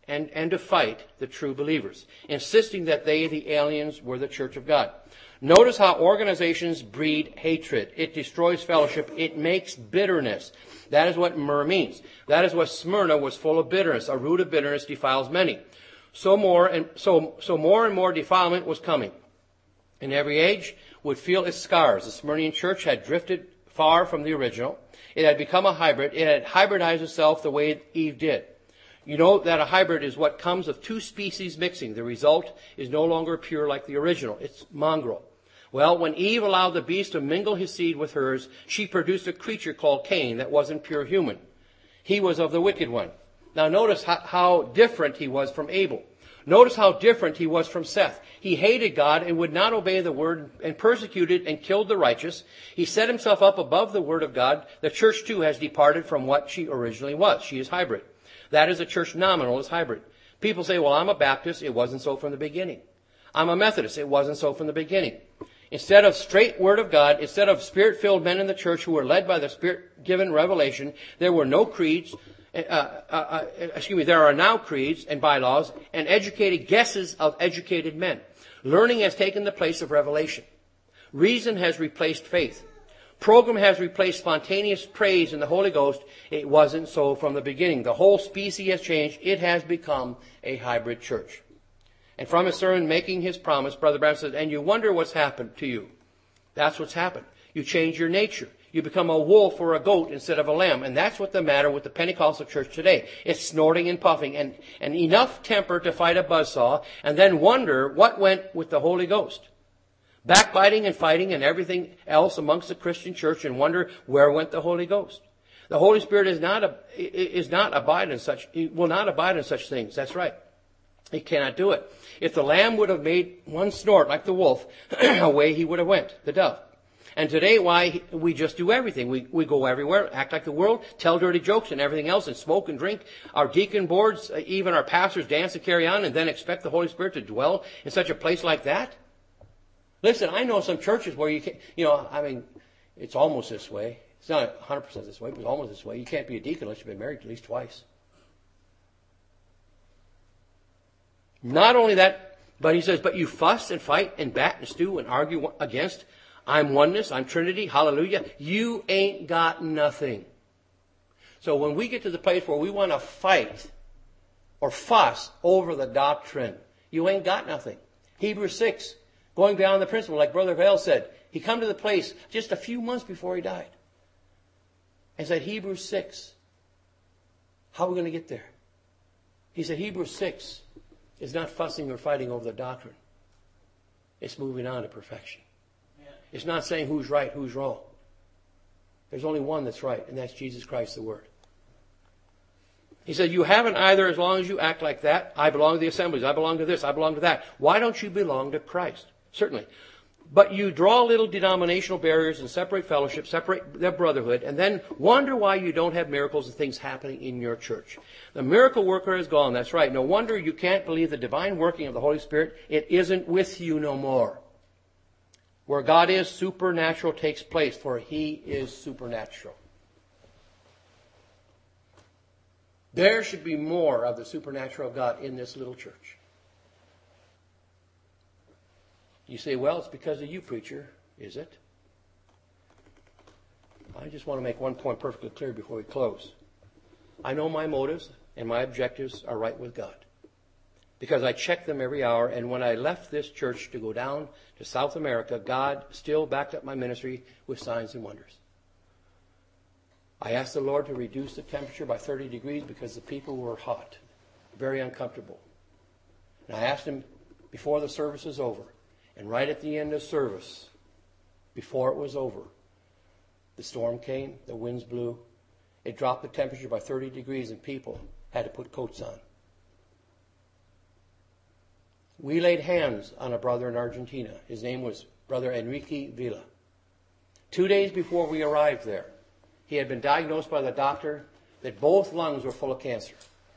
and, and to fight the true believers, insisting that they, the aliens, were the church of God. Notice how organizations breed hatred. It destroys fellowship. It makes bitterness. That is what myrrh means. That is what Smyrna was full of bitterness. A root of bitterness defiles many. So more and so so more and more defilement was coming. And every age would feel its scars. The Smyrnian church had drifted far from the original. It had become a hybrid. It had hybridized itself the way Eve did. You know that a hybrid is what comes of two species mixing. The result is no longer pure like the original. It's mongrel. Well, when Eve allowed the beast to mingle his seed with hers, she produced a creature called Cain that wasn't pure human. He was of the wicked one. Now notice how, how different he was from Abel. Notice how different he was from Seth. He hated God and would not obey the word and persecuted and killed the righteous. He set himself up above the word of God. The church too has departed from what she originally was. She is hybrid. That is, a church nominal is hybrid. People say, well, I'm a Baptist. It wasn't so from the beginning. I'm a Methodist. It wasn't so from the beginning. Instead of straight word of God, instead of spirit-filled men in the church who were led by the spirit-given revelation, there were no creeds. Uh, uh, uh, excuse me, there are now creeds and bylaws and educated guesses of educated men. Learning has taken the place of revelation. Reason has replaced faith. Program has replaced spontaneous praise in the Holy Ghost. It wasn't so from the beginning. The whole species has changed. It has become a hybrid church. And from his sermon making his promise, Brother Branham says, and you wonder what's happened to you. That's what's happened. You change your nature. You become a wolf or a goat instead of a lamb. And that's what's the matter with the Pentecostal church today. It's snorting and puffing and, and enough temper to fight a buzzsaw and then wonder what went with the Holy Ghost. Backbiting and fighting and everything else amongst the Christian church and wonder where went the Holy Ghost. The Holy Spirit is not, a, is not abide in such, he will not abide in such things. That's right. He cannot do it. If the lamb would have made one snort like the wolf, away he would have went, the dove. And today, why, we just do everything. We, we go everywhere, act like the world, tell dirty jokes and everything else, and smoke and drink. Our deacon boards, even our pastors dance and carry on, and then expect the Holy Spirit to dwell in such a place like that? Listen, I know some churches where you can't, you know, I mean, it's almost this way. It's not one hundred percent this way, but it's almost this way. You can't be a deacon unless you've been married at least twice. Not only that, but he says, but you fuss and fight and bat and stew and argue against, I'm oneness, I'm Trinity, hallelujah. You ain't got nothing. So when we get to the place where we want to fight or fuss over the doctrine, you ain't got nothing. Hebrews six, going beyond the principle, like Brother Vail said, he come to the place just a few months before he died and said, Hebrews six, how are we going to get there? He said, Hebrews six is not fussing or fighting over the doctrine. It's moving on to perfection. Yeah. It's not saying who's right, who's wrong. There's only one that's right, and that's Jesus Christ, the Word. He said, you haven't either as long as you act like that. I belong to the assemblies. I belong to this. I belong to that. Why don't you belong to Christ? Certainly. But you draw little denominational barriers and separate fellowship, separate their brotherhood, and then wonder why you don't have miracles and things happening in your church. The miracle worker is gone. That's right. No wonder you can't believe the divine working of the Holy Spirit. It isn't with you no more. Where God is, supernatural takes place, for He is supernatural. There should be more of the supernatural of God in this little church. You say, well, it's because of you, preacher. Is it? I just want to make one point perfectly clear before we close. I know my motives and my objectives are right with God, because I check them every hour. And when I left this church to go down to South America, God still backed up my ministry with signs and wonders. I asked the Lord to reduce the temperature by thirty degrees because the people were hot, very uncomfortable. And I asked Him before the service was over. And right at the end of service, before it was over, the storm came, the winds blew. It dropped the temperature by thirty degrees and people had to put coats on. We laid hands on a brother in Argentina. His name was Brother Enrique Villa. Two days before we arrived there, he had been diagnosed by the doctor that both lungs were full of cancer.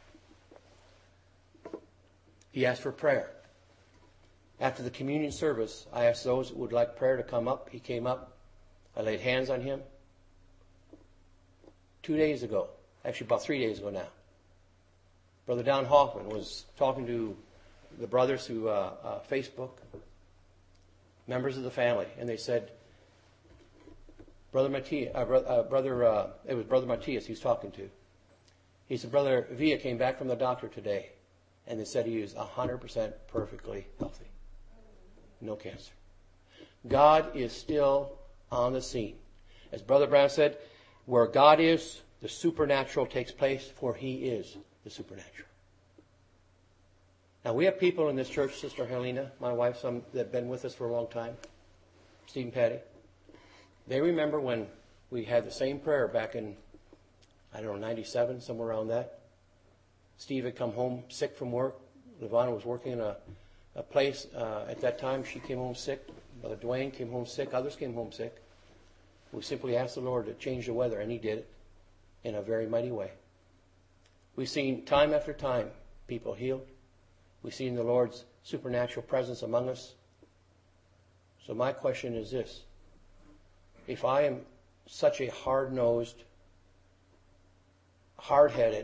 He asked for prayer. After the communion service, I asked those that would like prayer to come up. He came up. I laid hands on him. Two days ago, actually about three days ago now, Brother Don Hoffman was talking to the brothers through uh, uh, Facebook, members of the family, and they said, Brother Matthias, uh, bro- uh, brother, uh, it was Brother Matthias he was talking to. He said, Brother Villa came back from the doctor today, and they said he was one hundred percent perfectly healthy. No cancer. God is still on the scene. As Brother Brown said, where God is, the supernatural takes place, for He is the supernatural. Now, we have people in this church, Sister Helena, my wife, some that have been with us for a long time, Steve and Patty. They remember when we had the same prayer back in, I don't know, ninety-seven, somewhere around that. Steve had come home sick from work. Levana was working in a, a place uh, at that time. She came home sick. Brother Dwayne came home sick. Others came home sick. We simply asked the Lord to change the weather, and He did it in a very mighty way. We've seen time after time people healed. We've seen the Lord's supernatural presence among us. So my question is this. If I am such a hard-nosed, hard-headed,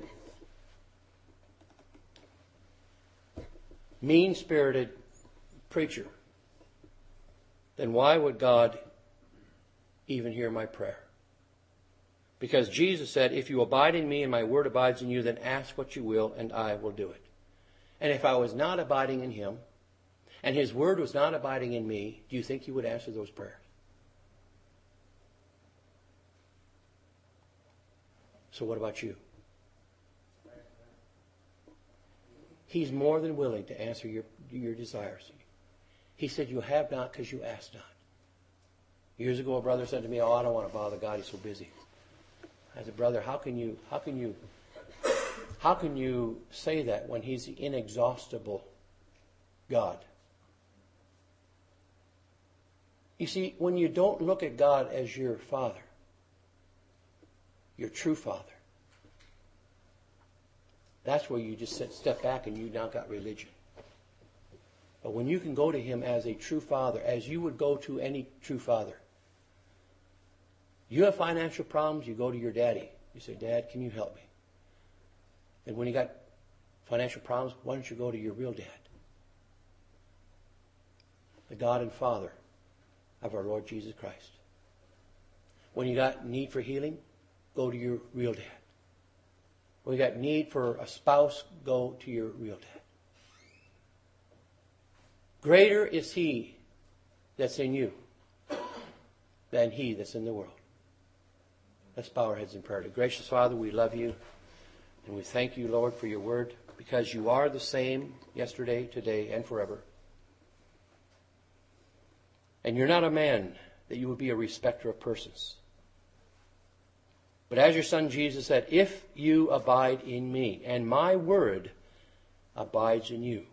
mean-spirited preacher, then why would God even hear my prayer? Because Jesus said, if you abide in me and my word abides in you, then ask what you will and I will do it. And if I was not abiding in Him, and His word was not abiding in me, do you think He would answer those prayers? So what about you? He's more than willing to answer your, your desires. He said, you have not because you ask not. Years ago, a brother said to me, oh, I don't want to bother God. He's so busy. I said, brother, how can you, how can you, how can you say that when He's the inexhaustible God? You see, when you don't look at God as your Father, your true Father, that's where you just sit, step back and you now got religion. But when you can go to Him as a true Father, as you would go to any true father, you have financial problems, you go to your daddy. You say, Dad, can you help me? And when you got financial problems, why don't you go to your real dad? The God and Father of our Lord Jesus Christ. When you got need for healing, go to your real dad. When you got need for a spouse, go to your real dad. Greater is He that's in you than he that's in the world. Let's bow our heads in prayer. Gracious Father, we love you. And we thank you, Lord, for your word, because you are the same yesterday, today, and forever. And you're not a man that you would be a respecter of persons. But as your Son Jesus said, if you abide in me, and my word abides in you,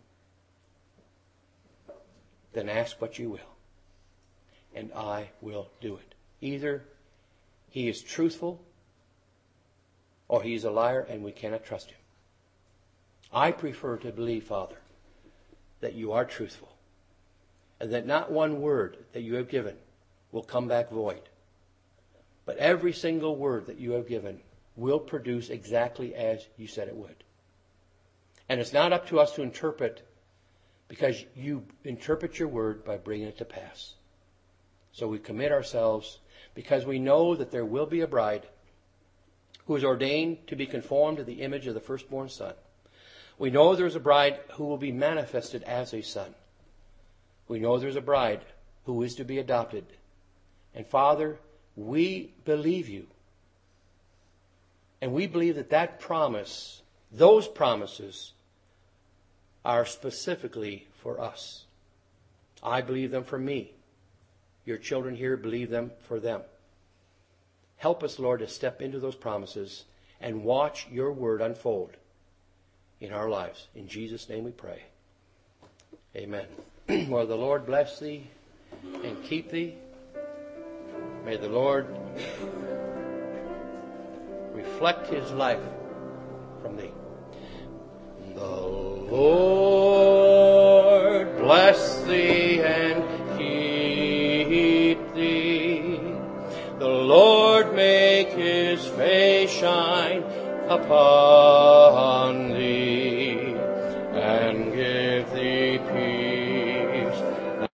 then ask what you will, and I will do it. Either he is truthful, or he is a liar, and we cannot trust him. I prefer to believe, Father, that you are truthful, and that not one word that you have given will come back void. But every single word that you have given will produce exactly as you said it would. And it's not up to us to interpret, because you interpret your word by bringing it to pass. So we commit ourselves, because we know that there will be a bride who is ordained to be conformed to the image of the firstborn Son. We know there's a bride who will be manifested as a son. We know there's a bride who is to be adopted. And Father, we believe you. And we believe that that promise, those promises, are specifically for us. I believe them for me. Your children here believe them for them. Help us, Lord, to step into those promises and watch your word unfold in our lives. In Jesus' name we pray. Amen. May the Lord bless thee and keep thee. May the Lord reflect his life from thee. The Lord bless thee and keep thee. The Lord make his face shine upon